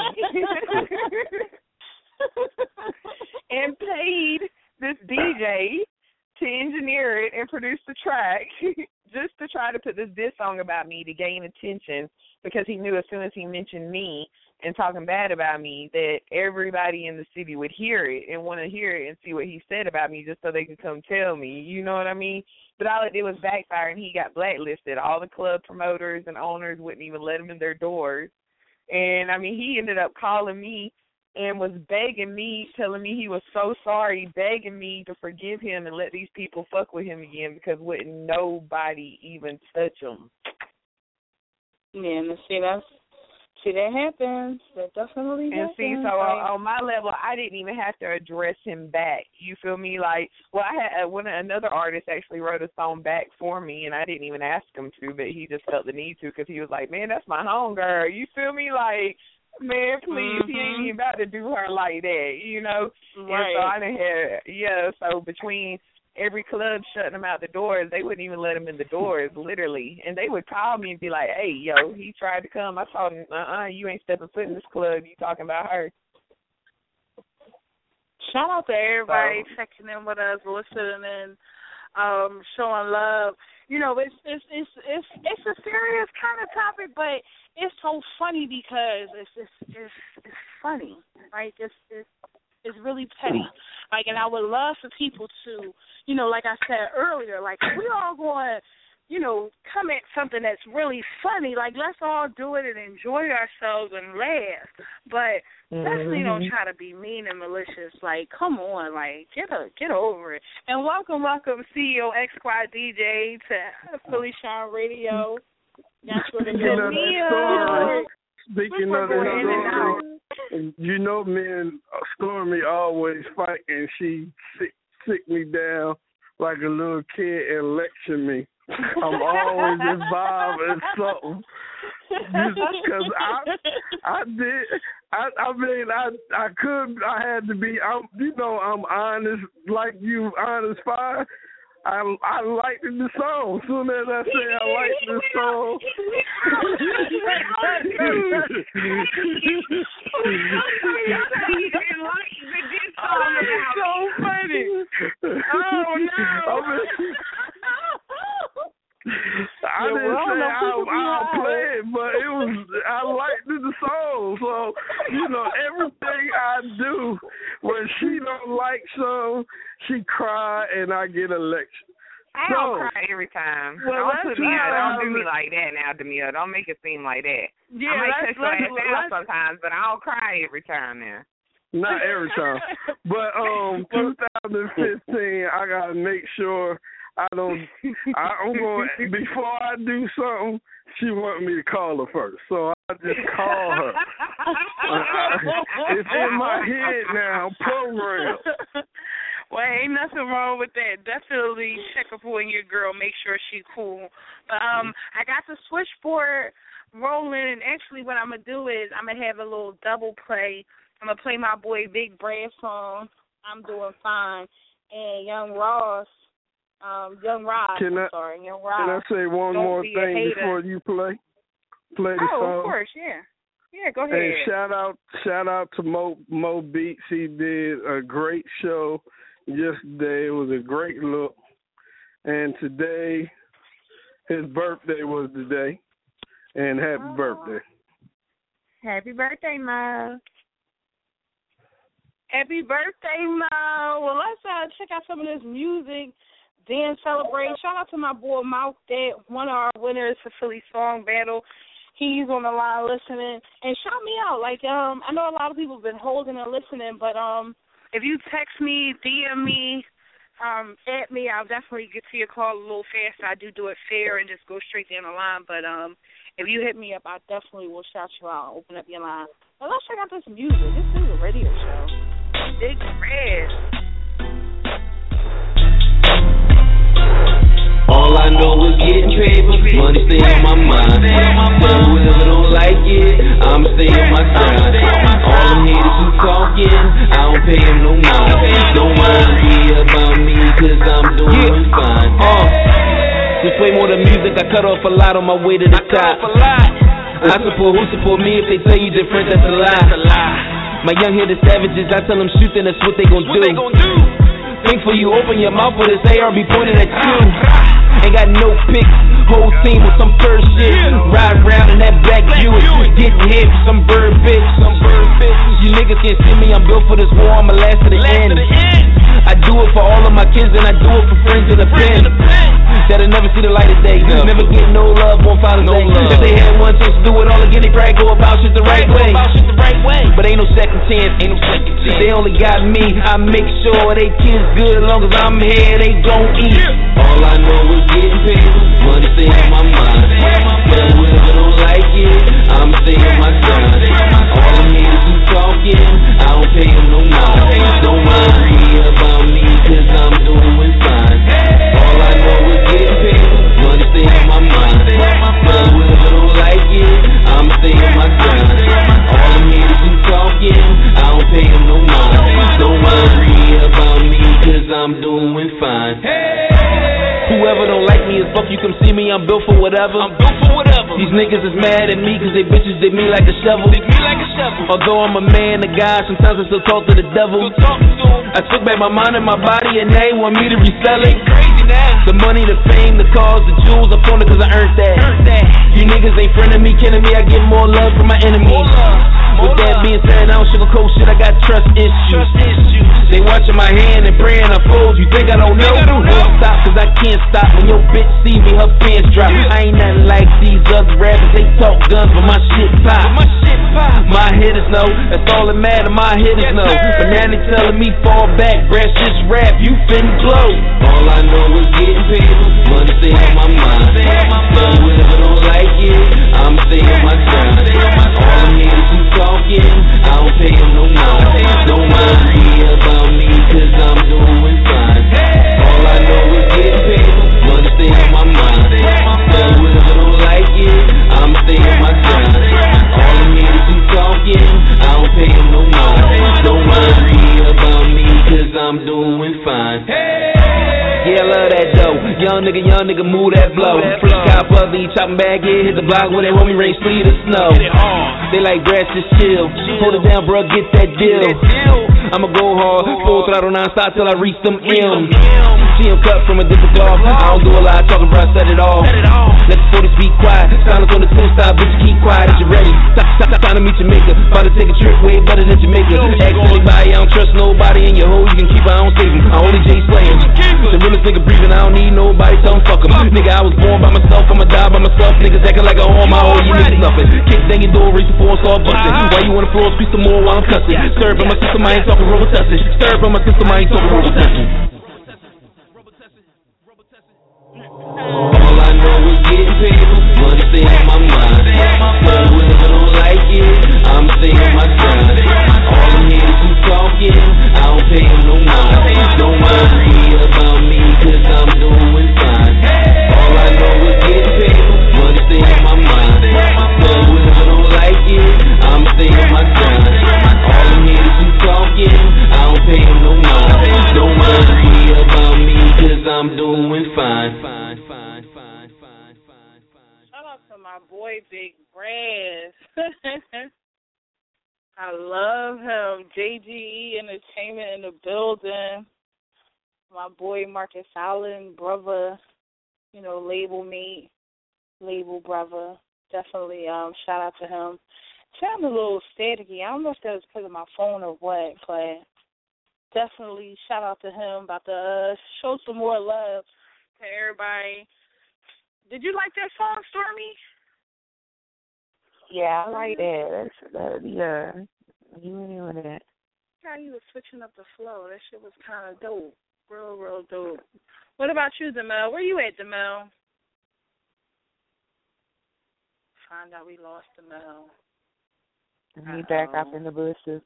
And paid this DJ to engineer it and produce the track just to try to put this diss song about me to gain attention, because he knew as soon as he mentioned me and talking bad about me that everybody in the city would hear it and want to hear it and see what he said about me just so they could come tell me. You know what I mean? But all it did was backfire, and he got blacklisted. All the club promoters and owners wouldn't even let him in their doors. And, I mean, he ended up calling me and was begging me, telling me he was so sorry, begging me to forgive him and let these people fuck with him again, because wouldn't nobody even touch him. Yeah, and see that happens. That definitely happens. And see, so on my level, I didn't even have to address him back. You feel me? Like, well, I had another artist actually wrote a song back for me, and I didn't even ask him to, but he just felt the need to, because he was like, man, that's my homegirl. You feel me? Like, man, please, he ain't even about to do her like that, you know? Right. And so I done had, so between every club shutting him out the doors, they wouldn't even let him in the doors, literally. And they would call me and be like, hey, yo, he tried to come. I told him, you ain't stepping foot in this club. You talking about her. Shout out to everybody checking in with us, listening and showing love. You know, it's a serious kind of topic, but it's so funny because it's funny, right? It's really petty. Like, and I would love for people to, you know, like I said earlier, like, if we all going to, you know, come at something that's really funny, like, let's all do it and enjoy ourselves and laugh. But definitely don't try to be mean and malicious. Like, come on, like, get over it. And welcome, CEO XYDJ to Philly Shine Radio. That's what it is. Speaking of that story, you know, me and Stormy always fight, and she sit me down like a little kid and lecture me. I'm always involved in something. Because I had to be, I'm honest, like you, honest fire. I liked the song. As soon as I say I like this song. It's so funny. Oh, no. I didn't say I'll play it, but I liked the song. So, you know, everything I do, when she don't like something, she cry and I get a lecture. I don't cry every time. Well, don't put me out. Don't do me like that now, Demille. Don't make it seem like that. Yeah, I might touch your ass out sometimes, but I don't cry every time now. Not every time. But 2015, I got to make sure I'm going, before I do something, she want me to call her first. So I just call her. It's in my head now, programmed. Well, ain't nothing wrong with that. Definitely check up on your girl. Make sure she cool. But I got the switchboard rolling, and actually what I'm going to do is I'm going to have a little double play. I'm going to play my boy Big Brad song, I'm Doing Fine, and Young Ross. Young Rod. Can I say one more thing before you play the song? Oh, of course, yeah. Yeah, go ahead. Hey, shout out to Mo Beats. He did a great show yesterday. It was a great look. And today, his birthday was today. And happy birthday. Happy birthday, Mo. Happy birthday, Mo. Well, let's check out some of this music. Dance Celebrate. Shout out to my boy Mouth That, one of our winners for Philly Song Battle. He's on the line listening. And shout me out. Like, I know a lot of people have been holding and listening, but if you text me, DM me, at me, I'll definitely get to your call a little faster. I do it fair and just go straight down the line. But if you hit me up, I definitely will shout you out, open up your line. Well, let's check out this music. This is a radio show. Big Red. All I know is getting paper, money stay on my mind. Tell whoever don't like it, I'ma stay on my grind. All them haters who talking, I don't pay them no mind. Don't worry about me, cause I'm doing fine. Just play more the music, I cut off a lot on my way to the top. I support who support me, if they tell you different, that's a lie. My young hitter savages, I tell them shoot, then that's what they gon' do. Think for you, open your mouth for this AR be pointed at you. Ain't got no pics, whole team with some first shit. Ride around in that black Buick, getting hit with some bird bitch. You niggas can't see me, I'm built for this war, I'ma last to the end. I do it for all of my kids and I do it for friends in the pen that'll never see the light of day. Never get no love on Father's Day. If they had one chance to do it all again, they probably go about shit the right way. But ain't no second chance. They only got me. I make sure they kids good. As long as I'm here, they gon' eat. All I know is getting paid. Money stay on my mind. But whoever don't like it, I'ma stay on my grind. All them haters who talking, I don't pay them no mind. Don't worry about me, cause I'm doing fine. All I know is getting paid. Money stay on my mind. But whoever don't like it, I'ma stay on my grind. All them haters who talking, I don't pay them no mind. Don't worry about me, cause I'm doing fine. Whoever don't like me is fuck you, come see me, I'm built for whatever. These niggas is mad at me cause they bitches did me like a shovel. Although I'm a man, a guy, sometimes I still talk to the devil. I took back my mind and my body and they want me to resell it. The money, the fame, the cars, the jewels, I pawned it cause I earned that. You niggas ain't friending me, killing me, I get more love from my enemies. With that being said, I don't sugarcoat shit, I got trust issues. They watching my hand and praying I fold. You think I don't know? Won't stop cause I can't stop. When your bitch see me, her pants drop. I ain't nothing like these other rappers, they talk guns, but my shit pop. My hitters know, that's all that matter, my hitters know. But now they telling me fall back, brass this rap, you finna blow. All I know is getting paid, money stay on my mind. But whoever don't like it, I'ma stay on my grind. All them haters who talking, I don't pay them no mind. Don't worry about me, cause I'm doing fine. All I know is getting paid, money stay on my mind. But whoever don't like it, I'ma stay on my grind. All them haters who talking, I don't pay them no mind. Don't worry about me, cause I'm doing fine. Yeah, I love that dough. Young nigga, move that blow. Free cop of the chopping bag, yeah, hit the block with that homie rain, sleet or snow. They like grass, just chill. Hold it down, bro, get that deal. I'ma go hard, full throttle non-stop till I reach them M's. See him cut from a different cloth. I don't do a lot of talking, bro, I set it off. Let the 40 speak quiet. Silence on the tune style, bitch, keep quiet if you ready. Stop, time to meet Jamaica. About to take a trip way better than Jamaica. Ask anybody, I don't trust nobody in your hole. You can keep, I don't save him. I only Jay slaying. The realest nigga breathing, I don't need nobody, tell him fuck him. Nigga, I was born by myself, I'ma die by myself. Niggas acting like I own my own, you niggas nothing. Kick down your door, reach the floor, start busting. Why you on the floor, speak some more while I'm cussing. Stir up in my system, I ain't talking Robitussin. Stir up in my system, I ain't talking Robitussin. All I know is getting paid, money stay on my mind. But whoever don't like it, I'ma stay on my grind. All them haters who talking, I don't pay them no mind. Don't worry about me, cause I'm doing fine. All I know is getting paid, money stay on my mind. But whoever don't like it, I'ma stay on my grind. All them haters who talking, I don't pay them no mind. Don't worry about me, cause I'm doing fine. Shout out to my boy Big Brass. I love him. JGE Entertainment in the building. My boy Marcus Allen, brother, label mate, label brother. Definitely shout out to him. Sound a little staticky. I don't know if that was because of my phone or what, but definitely shout out to him. About to show some more love to everybody. Did you like that song, Stormy? Yeah, I like that. Yeah, you were doing that. Yeah, he was switching up the flow. That shit was kind of dope. Real dope. What about you, Demel? Where you at, Demel? Find out we lost Demel. He back up in the bushes.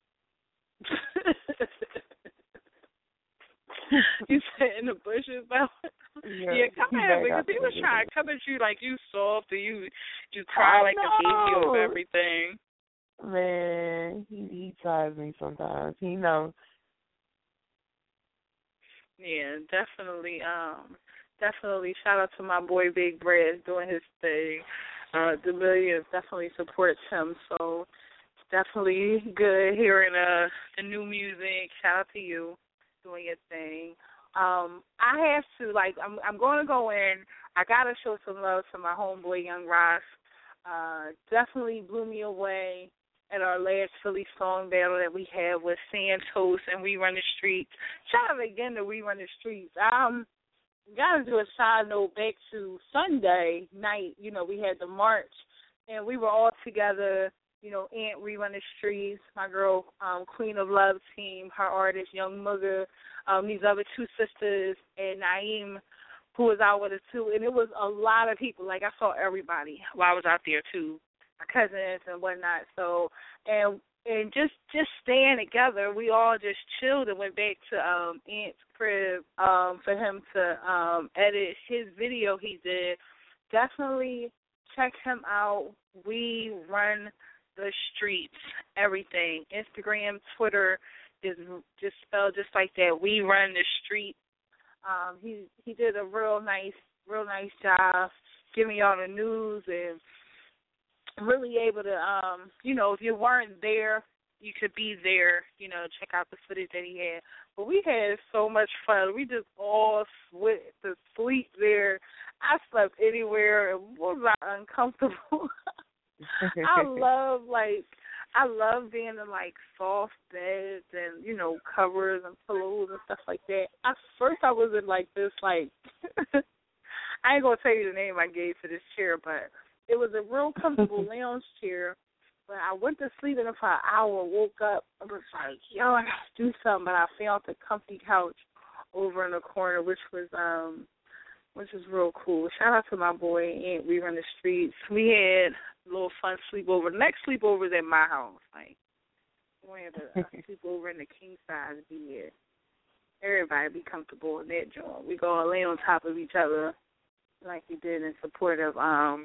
You said in the bushes, though? Yeah, come at him because he was trying to come at you like you soft and you cry like a baby over everything. Man, he tries me sometimes. He knows. Yeah, definitely. Definitely. Shout out to my boy Big Brad doing his thing. The Millions definitely supports him, so it's definitely good hearing the new music. Shout out to you doing your thing. I have to I'm going to go in. I gotta show some love to my homeboy Young Ross. Definitely blew me away at our last Philly song battle that we had with Santos and We Run the Streets. Shout out again to We Run the Streets. Got to do a side note back to Sunday night. You know, we had the march, and we were all together. You know, Aunt We Run the Streets, my girl Queen of Love team, her artist Young Mugga, these other two sisters, and Naeem, who was out with us too. And it was a lot of people. Like, I saw everybody while I was out there too, my cousins and whatnot. So, and just staying together, we all just chilled and went back to Aunt's crib for him to edit his video he did. Definitely check him out. We Run the Streets, everything. Instagram, Twitter is just spelled just like that. We Run the Streets. He did a real nice job giving y'all the news and really able to, if you weren't there, you could be there, check out the footage that he had. But we had so much fun. We just all went to sleep there. I slept anywhere. It was not uncomfortable. I love being in, soft beds and, covers and pillows and stuff like that. At first I was in, this, I ain't going to tell you the name I gave for this chair, but it was a real comfortable lounge chair. But I went to sleep in it for an hour, woke up, I was like, yo, I got to do something. But I found the comfy couch over in the corner, which was real cool. Shout out to my boy, Aunt We Run the Streets. We had a little fun sleepover. The next sleepover is at my house. We had a sleepover in the king-size bed. Everybody be comfortable in that joint. We go and lay on top of each other like we did in support of,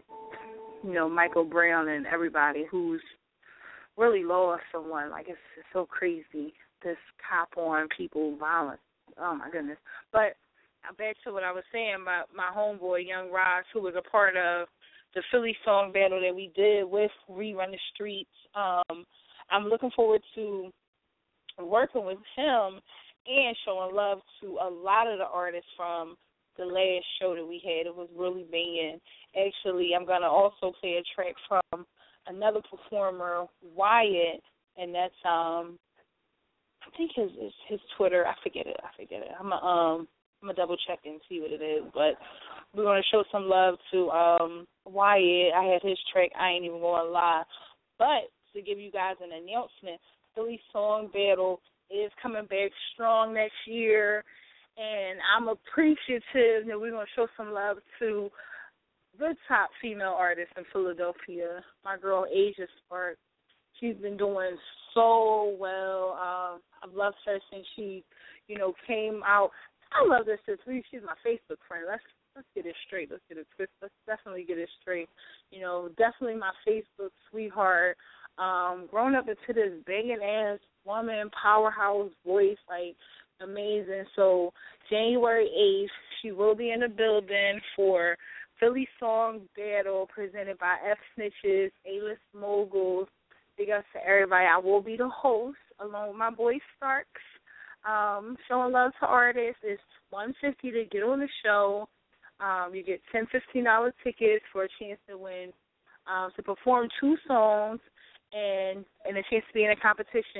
Michael Brown and everybody who's really lost someone. It's so crazy, this cop on people violence. Oh, my goodness. But back to what I was saying about my homeboy, Young Ross, who was a part of the Philly song battle that we did with We Run the Streets. I'm looking forward to working with him and showing love to a lot of the artists from the last show that we had. It was really banging. Actually, I'm going to also play a track from another performer, Wyatt, and that's, I think his Twitter. I forget it. I'm going to double check and see what it is. But we're going to show some love to Wyatt. I had his track, I Ain't Even Gonna Lie. But to give you guys an announcement, Philly Song Battle is coming back strong next year. And I'm appreciative that we're going to show some love to the top female artist in Philadelphia, my girl Asia Spark. She's been doing so well. I've loved her since she, came out. I love this since she's my Facebook friend. Let's get it straight. Let's get it twisted. Let's definitely get it straight. Definitely my Facebook sweetheart. Grown up into this banging ass woman, powerhouse voice, amazing. So January 8th, she will be in the building for Philly Song Battle presented by F Snitches, A-List Moguls. Big ups to everybody. I will be the host along with my boy Starks. Showing love to artists. It's $150 to get on the show. You get $10, $15 tickets for a chance to win, to perform 2 songs and a chance to be in a competition.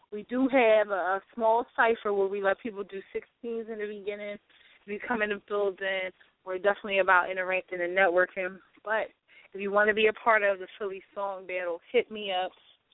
We do have a small cipher where we let people do 16s in the beginning. If you come in the building, we're definitely about interacting and networking. But if you want to be a part of the Philly Song Battle, hit me up,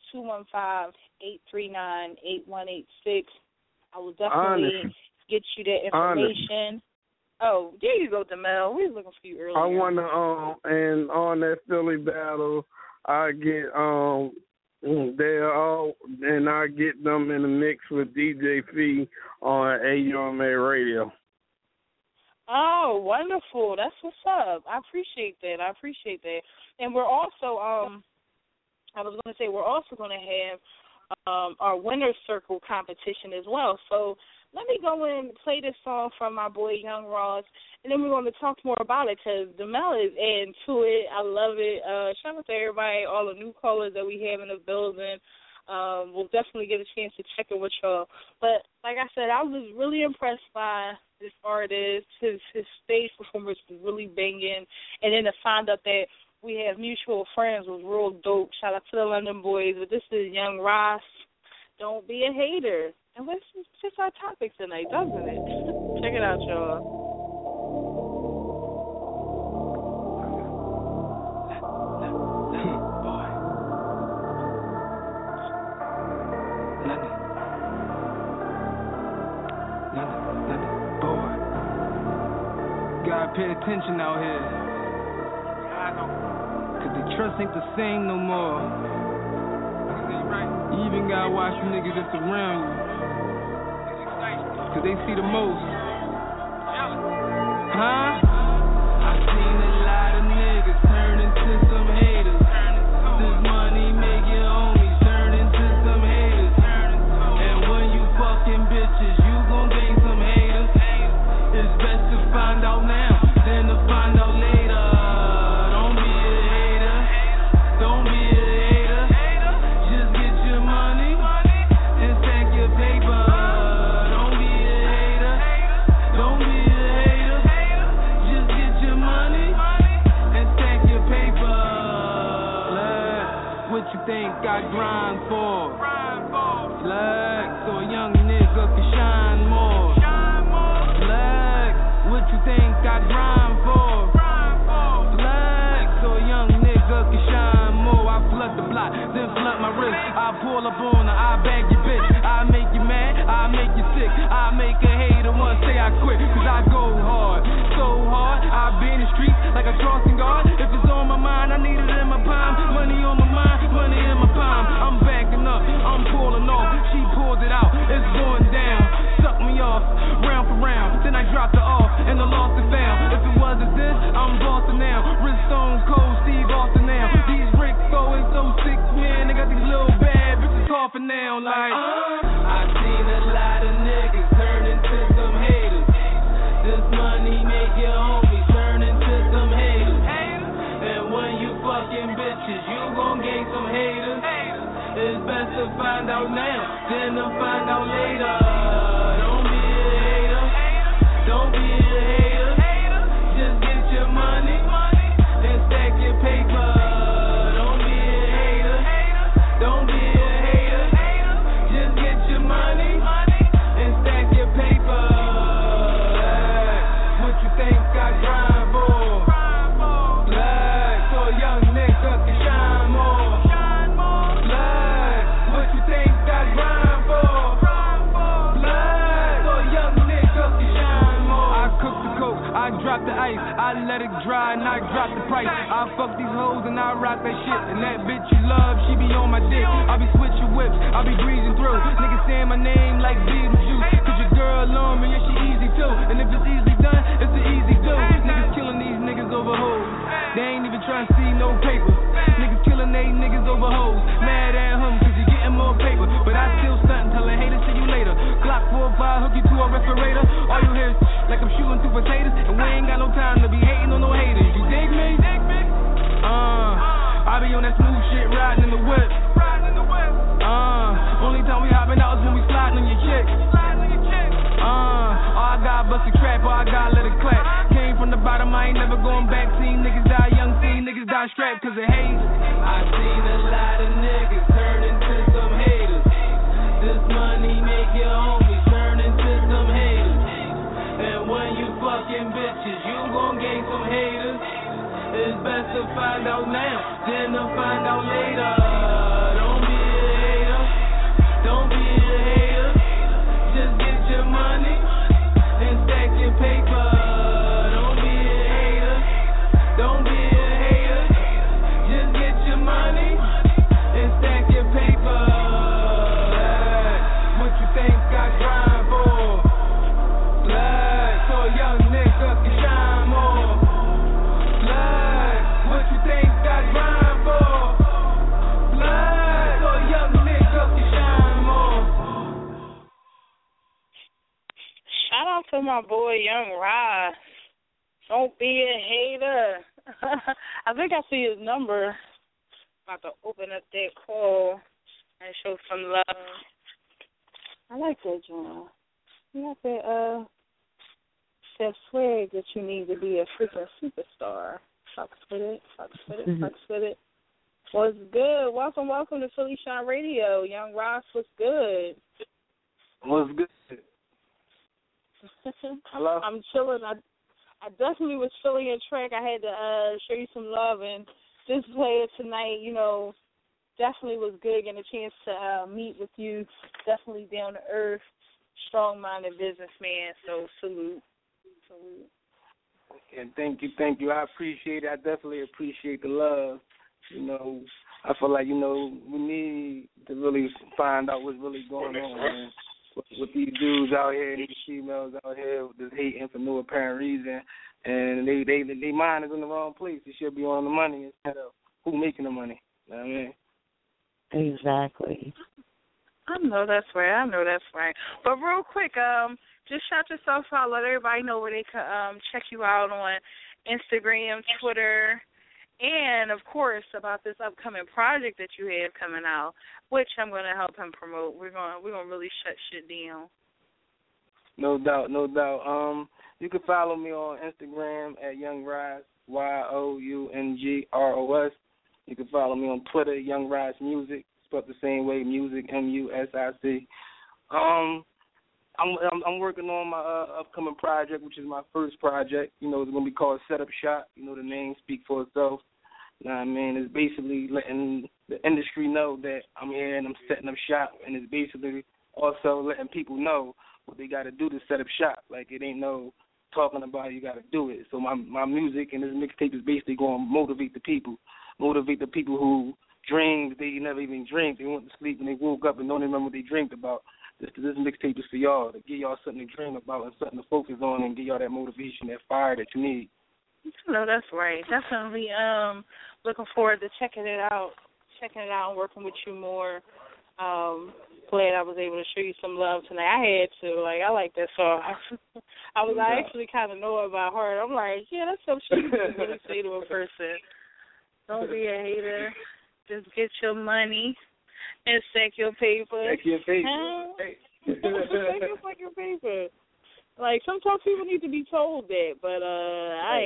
215-839-8186. I will definitely get you that information. Oh, there you go, DeMel. We were looking for you earlier. I want to, and on that Philly battle, I get, they're all, and I get them in the mix with DJ Fee on AUMA Radio. Oh, wonderful. That's what's up. I appreciate that. And we're also, we're also going to have our Winner's Circle competition as well. So let me go and play this song from my boy Young Ross, and then we're going to talk more about it because DeMel is adding to it. I love it. Shout out to everybody, all the new callers that we have in the building. We'll definitely get a chance to check in with y'all. But like I said, I was really impressed by this artist. His stage performance was really banging, and then to find out that we have mutual friends was real dope. Shout out to the London Boys. But this is Young Ross. Don't be a hater. And this fits our topic tonight, doesn't it? Check it out, y'all. Gotta pay attention out here. Cause the trust ain't the same no more. You even gotta watch the niggas that's around you. Cause they see the most. Huh? I seen a lot of niggas turn into some haters. This money make your homies turn into some haters. And when you fucking bitches, you gon' gain some haters. It's best to find out now than to find out later. Don't be a hater. Don't be a hater. Just get your money and stack your paper. Don't be a hater. Don't be a hater. Just get your money and stack your paper. What you think I grind for? Slug, so a young nigga can shine more. What you think I grind for? Flag, so a young nigga can shine more. I flood the block, then flood my wrist. I pull up on her, I bag your bitch. I make you mad, I make you sick. I make a hater wanna say I quit. Cause I go hard, so hard. I be in the streets like a crossing guard. If it's on my mind, I need it in my palm. Money on my mind, money in my palm. I'm backing up, I'm pulling off. She pulls it out, it's going down. Suck me off, round for round. Then I dropped her off, and the lost and found. If it wasn't this, I'm Boston now. Wrist Stone Cold, Steve Austin now. These bricks going so sick, man. They got these little bad bitches coughing now like I seen a lot of niggas turn into some haters. This money make your homies turn into some haters. And when you fucking bitches, you gon' gain some haters. It's best to find out now than to find out later. Don't be a hater. Don't be a hater. Just get your money and stack your paper. Don't be a hater. Don't be a hater. Just get your money and stack your paper. What you think I grind for? Black, so a young nigga can shine more. Black, what you think I grind for? Black, so a young nigga can shine more. I cook the coke, I drop the ice, I let it dry and I drop the price. I fuck these hoes and I rock that shit. And that bitch you love, she be on my dick. I be switching whips, I be breezing through. Niggas saying my name like Beetlejuice. Cause your girl on me, yeah, she easy too. And if it's easily done, it's an easy do. Niggas killing these niggas over hoes. They ain't even trying to see no paper. Niggas killing they niggas over hoes. Mad at him cause you getting more paper. But I still stunt telling haters see you later. Glock 4-5, hook you to a respirator. All you hear is like I'm shooting through potatoes. And we ain't got no time to be hating on no haters. You dig me? I be on that smooth shit riding in the whip. Only time we hopping out is when we sliding on your chick. I got bust a trap, or I got let it clap. Came from the bottom, I ain't never going back. Seen niggas die young, seen niggas die strapped cause of hate. I seen a lot of niggas turn into some haters. This I'm gon' gain some haters. It's best to find out now than to find out later. Don't be a hater. Don't be a hater. Just get your money and stack your paper. Don't be a hater. Don't be a hater. Just get your money and stack your paper. What you think I grind for? Blood, so a young nigga can shine more. Blood, what you think I grind for? Blood, so a young nigga can shine more. Shout out to my boy Young Ross. Don't be a hater. I think I see his number. About to open up that call and show some love. I like that, John. You got that swag that you need to be a freaking superstar. Fucks with it. Fucks with it. What's good? Welcome to Philly Shine Radio. Young Ross, what's good? What's good? Hello? I'm chilling. I definitely was feeling a track. I had to show you some love, and this player tonight, you know, definitely was good. Getting a chance to meet with you. Definitely down to earth, strong-minded businessman. So salute. And thank you. I appreciate it. I definitely appreciate the love. You know, I feel like, you know, we need to really find out what's really going on, man. With these dudes out here, these females out here just hating for no apparent reason, and they mind is in the wrong place. They should be on the money instead of who making the money. You know what I mean? Exactly. I know that's right. But real quick, just shout yourself out. Let everybody know where they can check you out on Instagram, Twitter, and of course about this upcoming project that you have coming out, which I'm going to help him promote. We're gonna really shut shit down. No doubt. You can follow me on Instagram at YoungRaz, YOUNGROS. You can follow me on Twitter, YoungRaz Music, spelled the same way, music, MUSIC. I'm working on my upcoming project, which is my first project. You know, it's going to be called Set Up Shop. You know, the name speaks for itself. You know what I mean? It's basically letting the industry know that I'm here and I'm setting up shop, and it's basically also letting people know what they got to do to set up shop. Like, it ain't no talking about it, you got to do it. So my music and this mixtape is basically going to motivate the people who dreamed they never even dreamed. They went to sleep and they woke up and don't remember what they dreamed about. This mixtape is for y'all, to give y'all something to dream about and something to focus on and give y'all that motivation, that fire that you need. No, that's right. Definitely looking forward to checking it out and working with you more. Glad I was able to show you some love tonight. I had to. I like that song. I actually kind of know about her. I'm like, yeah, that's something she can really say to a person. Don't be a hater. Just get your money and stack your paper. Stack your paper. Stack your paper. Like, sometimes people need to be told that, but I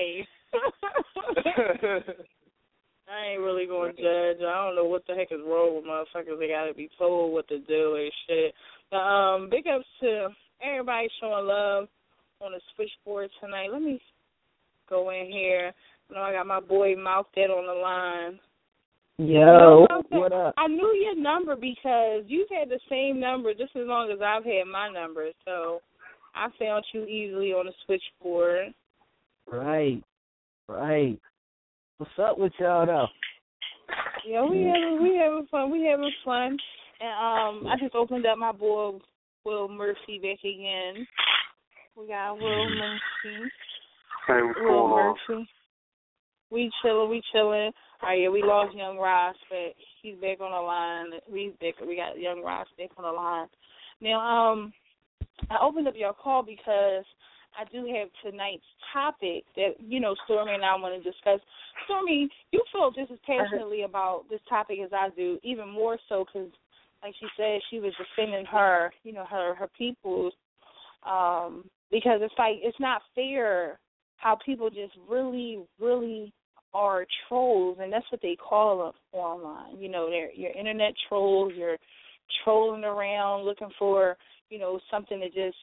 ain't really going to judge. I don't know what the heck is wrong with motherfuckers. They got to be told what to do and shit. But, big ups to everybody showing love on the switchboard tonight. Let me go in here. You know, I got my boy Mouth Dead on the line. Yo, what up? I knew your number because you've had the same number just as long as I've had my number. So I found you easily on the switchboard. Right. What's up with y'all though? Yeah, we having fun. And I just opened up my boy Will Murphy back again. We got Will Murphy. Hey, what's Will going on? Murphy. We chilling. All right, yeah, we lost Young Ross, but he's back on the line. We got Young Ross back on the line. Now, I opened up your call because I do have tonight's topic that, you know, Stormy and I want to discuss. Stormy, you feel just as passionately about this topic as I do, even more so because, like she said, she was defending her, you know, her people, because it's like it's not fair how people just really, really are trolls, and that's what they call them online. You know, they're your internet trolls. You're trolling around looking for, you know, something to just,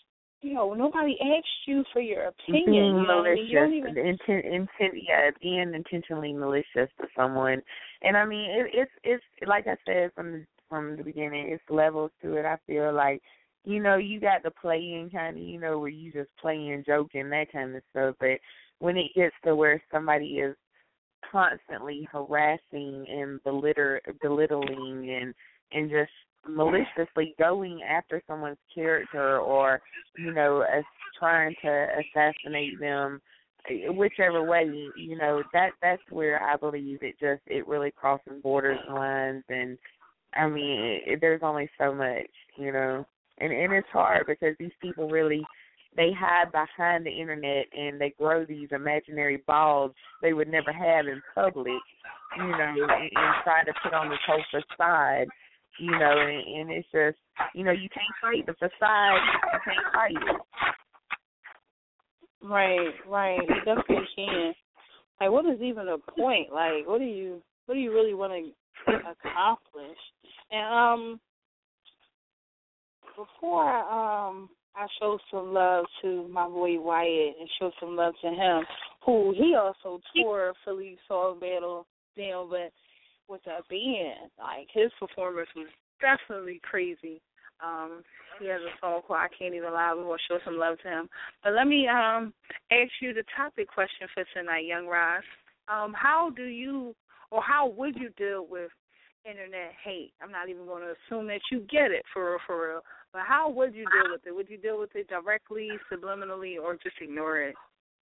nobody asked you for your opinion. Being You know what I mean? You don't malicious, even. being intentionally malicious to someone, and I mean, it's like I said from the beginning, it's levels to it. I feel like, you got the playing kind of, where you just playing, joking, that kind of stuff. But when it gets to where somebody is constantly harassing and belittling and just maliciously going after someone's character, or as trying to assassinate them, whichever way, that's where I believe it really crosses borders and lines. And I mean, there's only so much, and it's hard because these people really, they hide behind the internet and they grow these imaginary balls they would never have in public, and try to put on this whole facade, and it's just, you can't fight the facade, you can't fight it. Right. You definitely can. Like, what is even the point? Like, what do you really want to accomplish? And before I show some love to my boy Wyatt and show some love to him, who he also tore Philly Song Battle down, but with a band. Like, his performance was definitely crazy. He has a song called I Can't Even Lie. We will show some love to him. But let me ask you the topic question for tonight, Young Ross. How would you deal with internet hate? I'm not even going to assume that you get it for real. But how would you deal with it? Would you deal with it directly, subliminally, or just ignore it?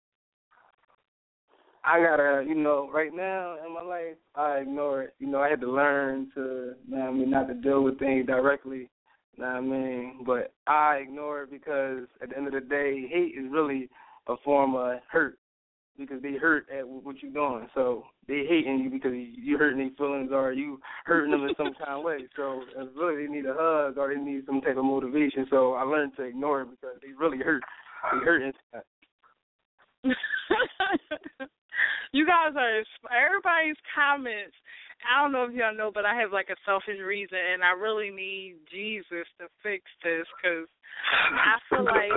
I gotta, right now in my life, I ignore it. I had to learn to, not to deal with things directly, but I ignore it because at the end of the day, hate is really a form of hurt because they hurt at what you're doing. So they hating you because you hurting their feelings or you hurting them in some kind of way. So it's really they need a hug or they need some type of motivation. So I learned to ignore it because they really hurt. They hurt inside. You guys are everybody's comments. I don't know if y'all know, but I have like a selfish reason, and I really need Jesus to fix this because I feel like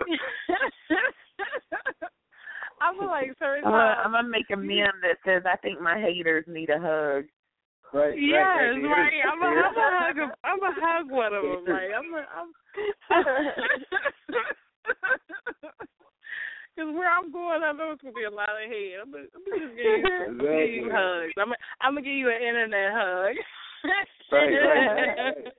certain times I'm gonna make a meme that says I think my haters need a hug. Right. Yes, right. I'm a hug one of them. Like because where I'm going, I know it's gonna be a lot of hate. I'm gonna just give you hugs. I'm gonna give you an internet hug. Right.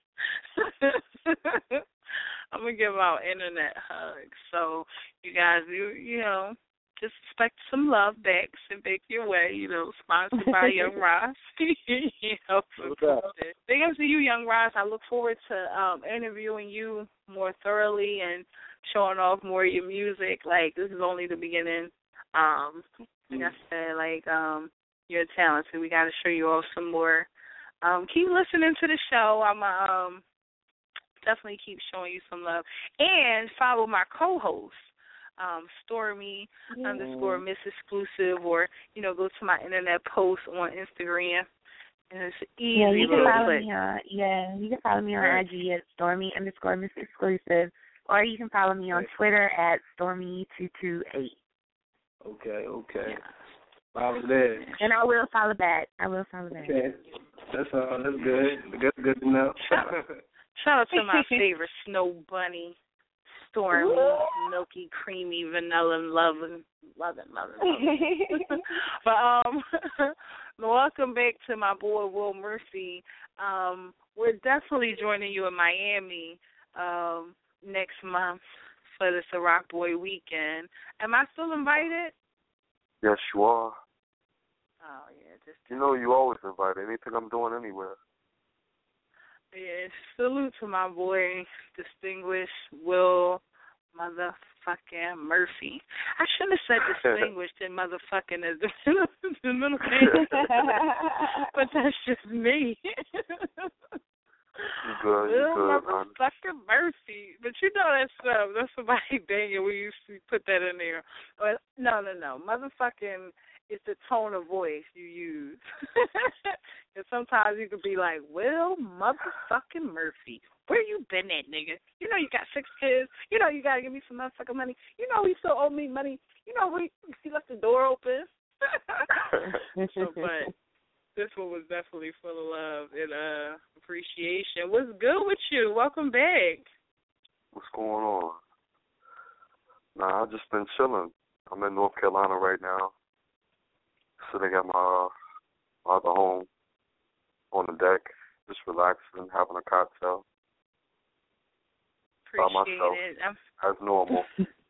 I'm gonna give out internet hugs. So you guys, just expect some love back. Send back your way. Sponsored by Young Ross. Big ups to you, Young Ross. I look forward to interviewing you more thoroughly and showing off more of your music. Like, this is only the beginning. Like I said, you're talented. We got to show you off some more. Keep listening to the show. I'm definitely keep showing you some love. And follow my co-host, Stormy _ Miss Exclusive, or, go to my internet post on Instagram. And it's easy. Yeah, you can follow me on IG at Stormy _ Miss Exclusive. Or you can follow me on Twitter at Stormy228. Okay. Follow there. And I will follow back. Okay. That's good. Good to know. Shout out to my favorite snow bunny, Stormy, milky, creamy, vanilla, loving. But welcome back to my boy Will Murphy. We're definitely joining you in Miami next month for the Ciroc Boy weekend. Am I still invited? Yes, you are. Oh, yeah. You always invited. Anything I'm doing anywhere. Yeah, salute to my boy, distinguished Will motherfucking Murphy. I shouldn't have said distinguished and motherfucking as the middle name. But that's just me. You good, motherfucking Mercy. But you know that stuff. That's somebody banging. We used to put that in there. But no. Motherfucking is the tone of voice you use. And sometimes you could be like, well, motherfucking Murphy, where you been at, nigga? You know you got 6 kids. You know you got to give me some motherfucking money. You know he still owe me money. You know he left the door open. But this one was definitely full of love and appreciation. What's good with you? Welcome back. What's going on? Nah, I've just been chilling. I'm in North Carolina right now. Sitting at my other home on the deck, just relaxing, having a cocktail. By myself, as normal.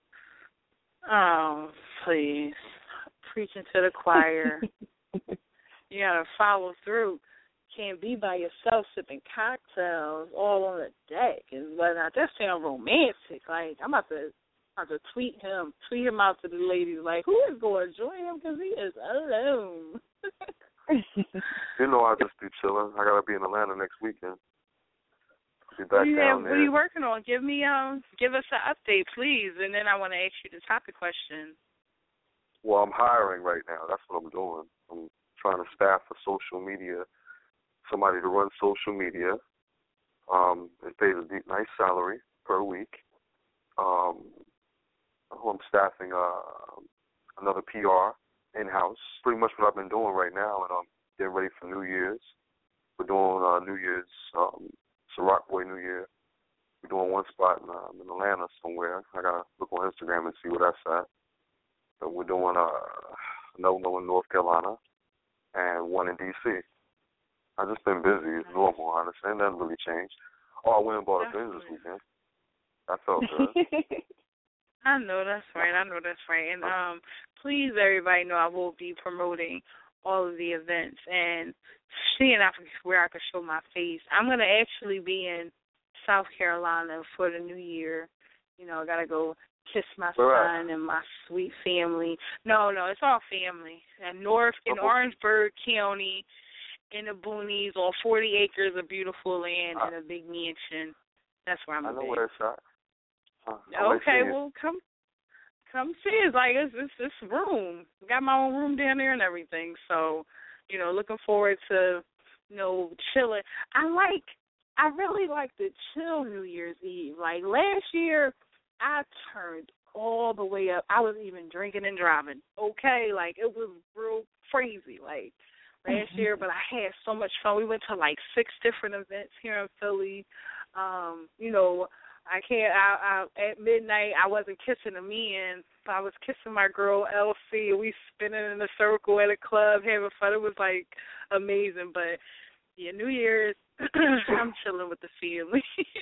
Oh, please. Preaching to the choir. You gotta follow through. Can't be by yourself sipping cocktails all on the deck and whatnot. That sounds romantic. Like I'm about to tweet him out to the ladies. Like, who is going to join him because he is alone? You know, I just be chilling. I gotta be in Atlanta next weekend. Be back down there. What are you working on? Give us an update, please, and then I want to ask you the topic question. Well, I'm hiring right now. That's what I'm doing. I'm trying to staff for social media, somebody to run social media. It pays a nice salary per week. I'm staffing another PR in-house. Pretty much what I've been doing right now, and I'm getting ready for New Year's. We're doing New Year's, it's a Rockboy New Year. We're doing one spot in Atlanta somewhere. I got to look on Instagram and see where that's at. So we're doing another one in North Carolina and one in D.C. I've just been busy. It's normal, honestly. And nothing really changed. Oh, I went and bought a Benz this weekend. That felt good. I know that's right. And please, everybody know I will be promoting all of the events and seeing where I can show my face. I'm going to actually be in South Carolina for the New Year. You know, I got to go kiss my son and my sweet family. No, it's all family. In Orangeburg County, in the boonies, all 40 acres of beautiful land and a big mansion. That's where I'm going to be. I know where it's at. Okay, well, come see. It's like it's room. Got my own room down there and everything. So, you know, looking forward to, you know, chilling. I really like the chill New Year's Eve. Like last year, I turned all the way up. I was even drinking and driving. Okay, like it was real crazy. Like last year, but I had so much fun. We went to like 6 different events here in Philly. You know. At midnight, I wasn't kissing a man. I was kissing my girl, Elsie. We spinning in a circle at a club, having fun. It was, like, amazing. But, yeah, New Year's, I'm chilling with the family.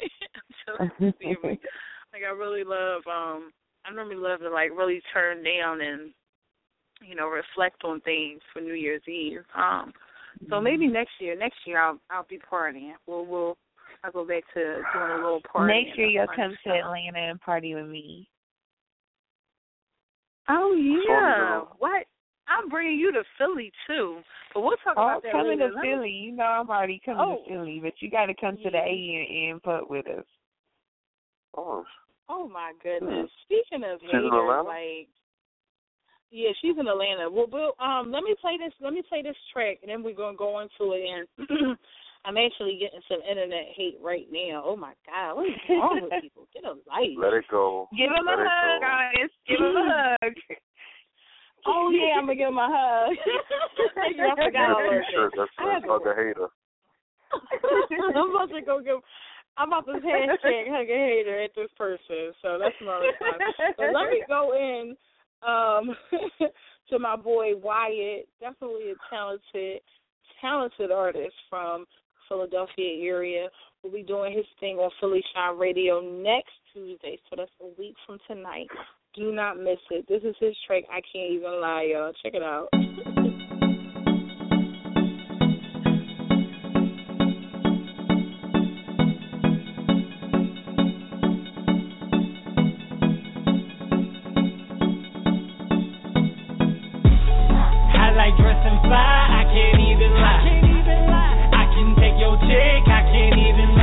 Like, I really love, I normally love to, like, really turn down and, you know, reflect on things for New Year's Eve. So maybe next year I'll be partying. I'll go back to doing a little party. Next year you'll come to Atlanta and party with me. Oh, yeah. What? I'm bringing you to Philly, too. But we'll talk about that later. I'm coming to Philly. You know I'm already coming to Philly, but you got to come to the AN pub with us. Oh, my goodness. Speaking of haters, like, yeah, she's in Atlanta. Well, let me play this track, and then we're going to go into it. And I'm actually getting some internet hate right now. Oh, my God. What is wrong with people? Get a life. Let it go. Give him a hug, guys. Give him a hug. Oh, yeah, I'm going to give him a hug. I forgot all that. That's hug a hater. I'm about to hashtag hug a hater at this person. So that's my response. But let me go in to my boy Wyatt. Definitely a talented artist from Philadelphia area. Will be doing his thing on Philly Shine Radio next Tuesday, so that's a week from tonight. Do not miss it. This is his track, I Can't Even Lie, y'all. Check it out. I like dressing fly, I can't even lie. I can take your chick, I can't even lie.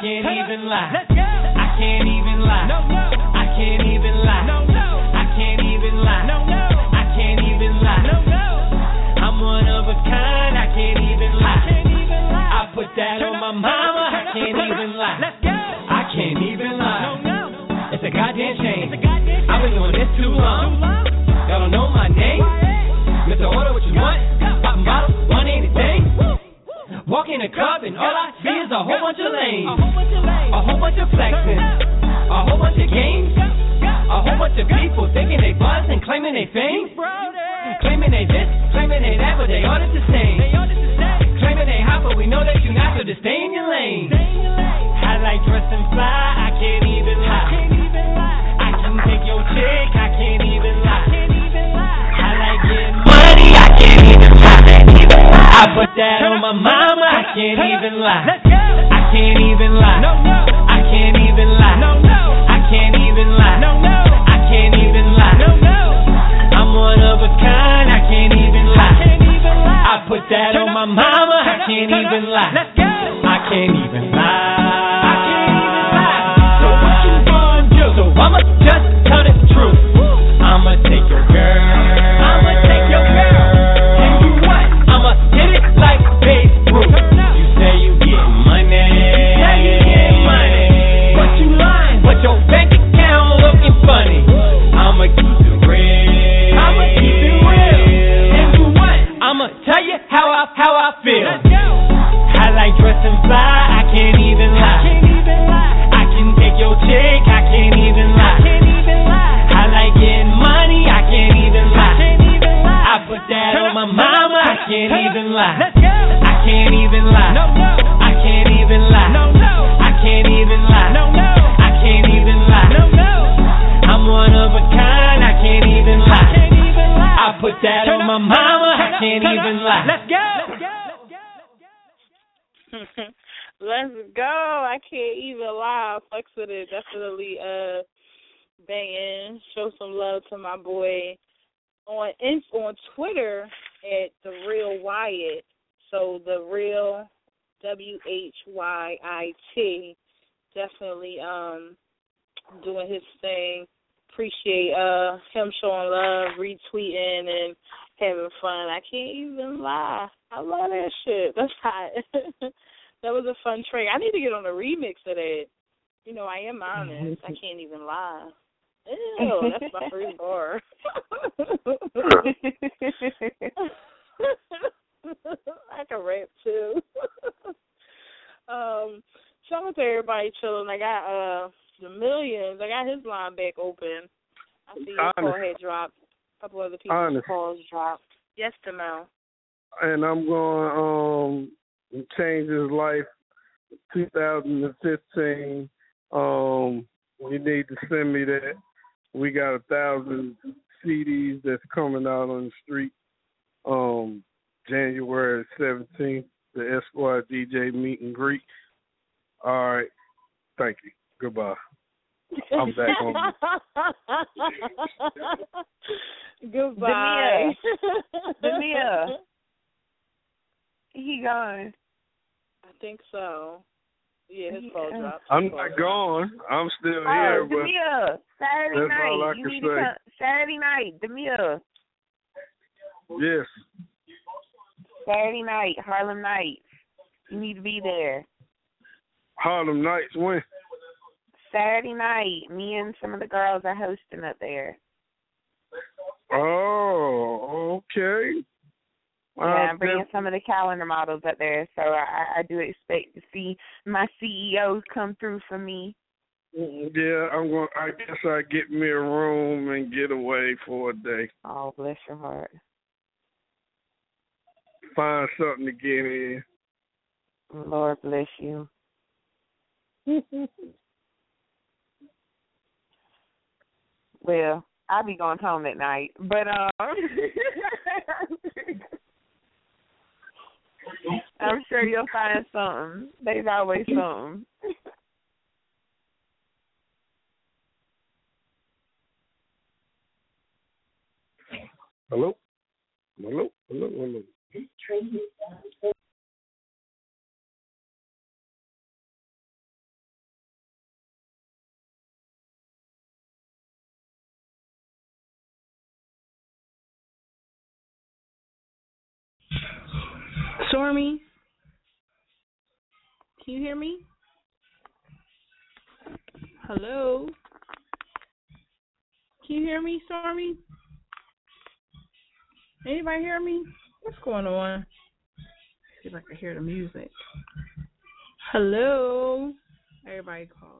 can't even lie. I can't even lie. I can't even lie. I can't even lie. I can't even lie. I'm one of a kind, I can't even lie. I put that on my mama, I can't even lie. I can't even lie. It's a goddamn shame. I've been doing this too long. Y'all don't know my name. Mr. Order what you want. Poppin' bottles, one ain't a thing. Walk in the club and all I see is a whole bunch of lanes. A whole bunch of flexing. A whole bunch of games. A whole bunch of people thinking they buzz and claiming they fame. Claiming they this, claiming they that, but they all the same. Claiming they hot, but we know that you not, so just stay in your lane. I like dressing fly, I can't even lie. I can take your chick, I can't even lie. I like getting money, I can't even lie. I put that on my mama, I can't even lie. I can't even lie. I can't even lie. I can't even lie. I can't even lie. I'm one of a kind, I can't even lie. I put that on my mama, I can't even lie. I can't even lie. So what you gonna do? So I'ma just tell the truth. I'ma take your girl. I'ma take your girl. And you what? I'ma hit it like Babe Ruth. You say you get money. Yeah, you get money. But you lying. But your bank account looking funny. I'ma keep it real. I'ma keep it real. And you what? I'ma tell you how I feel. I like dressing fly, I can't even lie. I can take your chick, I can't even lie. I like getting money, I can't even lie. I put that on my mama, I can't even lie. I can't even lie. I can't even lie. I can't even lie. I can't even lie. I'm one of a kind, I can't even lie. I put that on my mama, I can't even lie. Let's go. Let's go. I can't even lie. Flex with it. Definitely banging. Show some love to my boy on Twitter at The Real Wyatt. So The Real WHYIT. Definitely doing his thing. Appreciate him showing love, retweeting and having fun. I can't even lie. I love that shit. That's hot. That was a fun track. I need to get on a remix of that. You know, I am honest. I can't even lie. Ew, that's my first bar. I can rap too. Shout out to everybody chilling. I got the Millions. I got his line back open. I see your call had dropped. A couple other people's calls dropped. Yes, Demel. And I'm going to change his life. 2015. You need to send me that. We got 1,000 CDs that's coming out on the street. January 17th, the Esquire DJ meet and greet. All right. Thank you. Goodbye. I'm back on. Goodbye. Demia. He gone. I think so. Yeah, his phone dropped. I'm not gone. I'm still here. But Demia. Saturday that's night. all I You can need say. to come. Saturday night, Demia. Yes. Saturday night, Harlem Nights. You need to be there. Harlem Nights when? Saturday night. Me and some of the girls are hosting up there. Oh, okay. Yeah, I'm bringing some of the calendar models up there, so I do expect to see my CEOs come through for me. Yeah, I guess I get me a room and get away for a day. Oh, bless your heart. Find something to get in. Lord bless you. Well, I'll be going home at night, but I'm sure you'll find something. There's always something. Hello? Hello? Stormy? Can you hear me? Hello? Can you hear me, Stormy? Anybody hear me? What's going on? See if I can hear the music. Hello? Everybody called.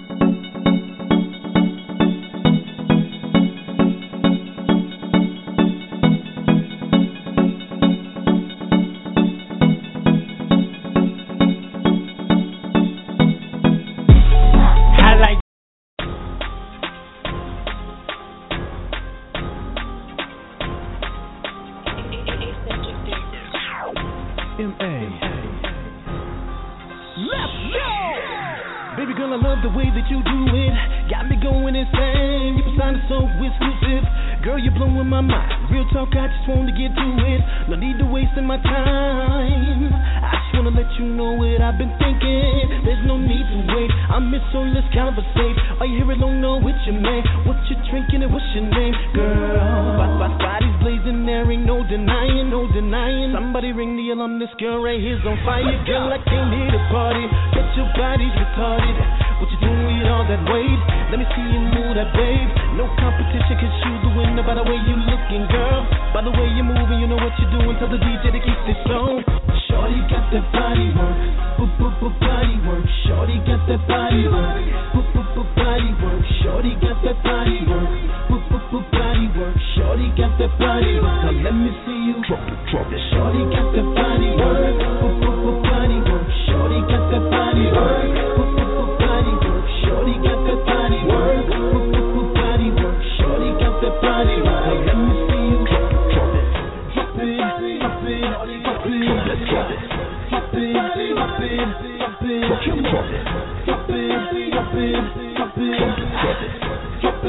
Baby girl, I love the way that you do it. Got me going insane. You sound so exclusive. Girl, you're blowing my mind. Real talk, I just want to get to it. No need to waste my time. I just want to let you know what I've been thinking. There's no need to wait. I miss so let's conversate. Are you here alone? No, with your man. What you drinking and what's your name? Girl, body's blazing. There ain't no denying, no denying. Somebody ring the alarm. This girl right here's on fire. Girl, I came here to party, but your body's retarded. What you doing with all that weight? Let me see you move that, babe. No competition, cause you the winner by the way you looking, girl. By the way you're moving, you know what you're doing. Tell the DJ to keep this on. Shorty got that body work. Body work. Shorty got that body work. Body work. Shorty got that body work. Body work. Shorty got that body work. Now let me see you drop it. Shorty got that body work. Body work. Shorty got that body work. Body work. Shorty got that body work. Body work. Shorty got that body work. Now let me see you drop it. Drop it. Drop it. Drop it. Let's drop it. Drop it. Drop it. Drop it. Drop it. Drop it. Drop it. Drop it. Drop it. Drop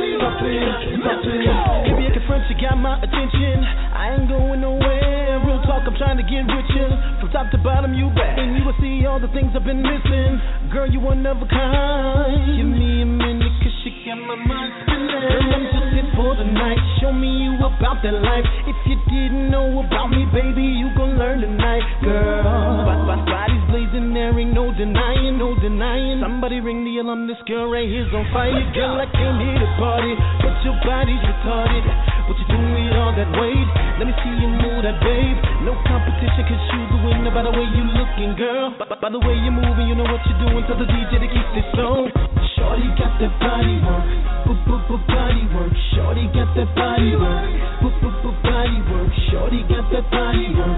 it. Drop it. Baby, I confront you, got my attention. I ain't going nowhere. Real talk, I'm trying to get richer. From top to bottom, you back. And you will see all the things I've been missing. Girl, you one of a kind. Give me a minute, cause she got my mind spinning. Girl, I'm just here for the night. Show me you about that life. If you didn't know about me, baby, you gon' learn tonight. Girl, body's blazing. There ain't no denying, no denying. Somebody ring the alarm. This girl right here's on fire. Girl, I came here to party, but your body's retarded. What you doing with all that weight? Let me see you move that, babe. No competition, cause you the winner by the way you looking, girl. By the way you're moving, you know what you're doing. Tell the DJ to keep this on. Shorty got that body work. Body work. Shorty got that body work. Body work. Shorty got that body work.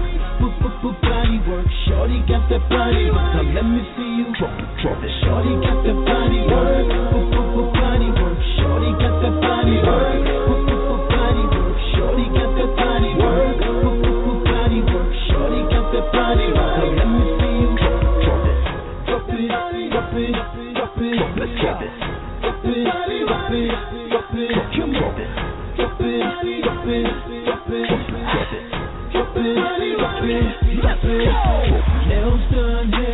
Body work. Shorty got that body work. Now let me see you drop it. Shorty got that body work. Body work. Shorty got that body work. Body work. Shorty got that body work. Body work. Shorty got that body work. Now let me see you drop it. Drop it. Drop it. Drop it. Let's drop it. Drop it. Drop it. Drop it. Drop it. Drop it. Drop it. Drop it. Drop it. Drop it. Drop it. Drop it. Nails done.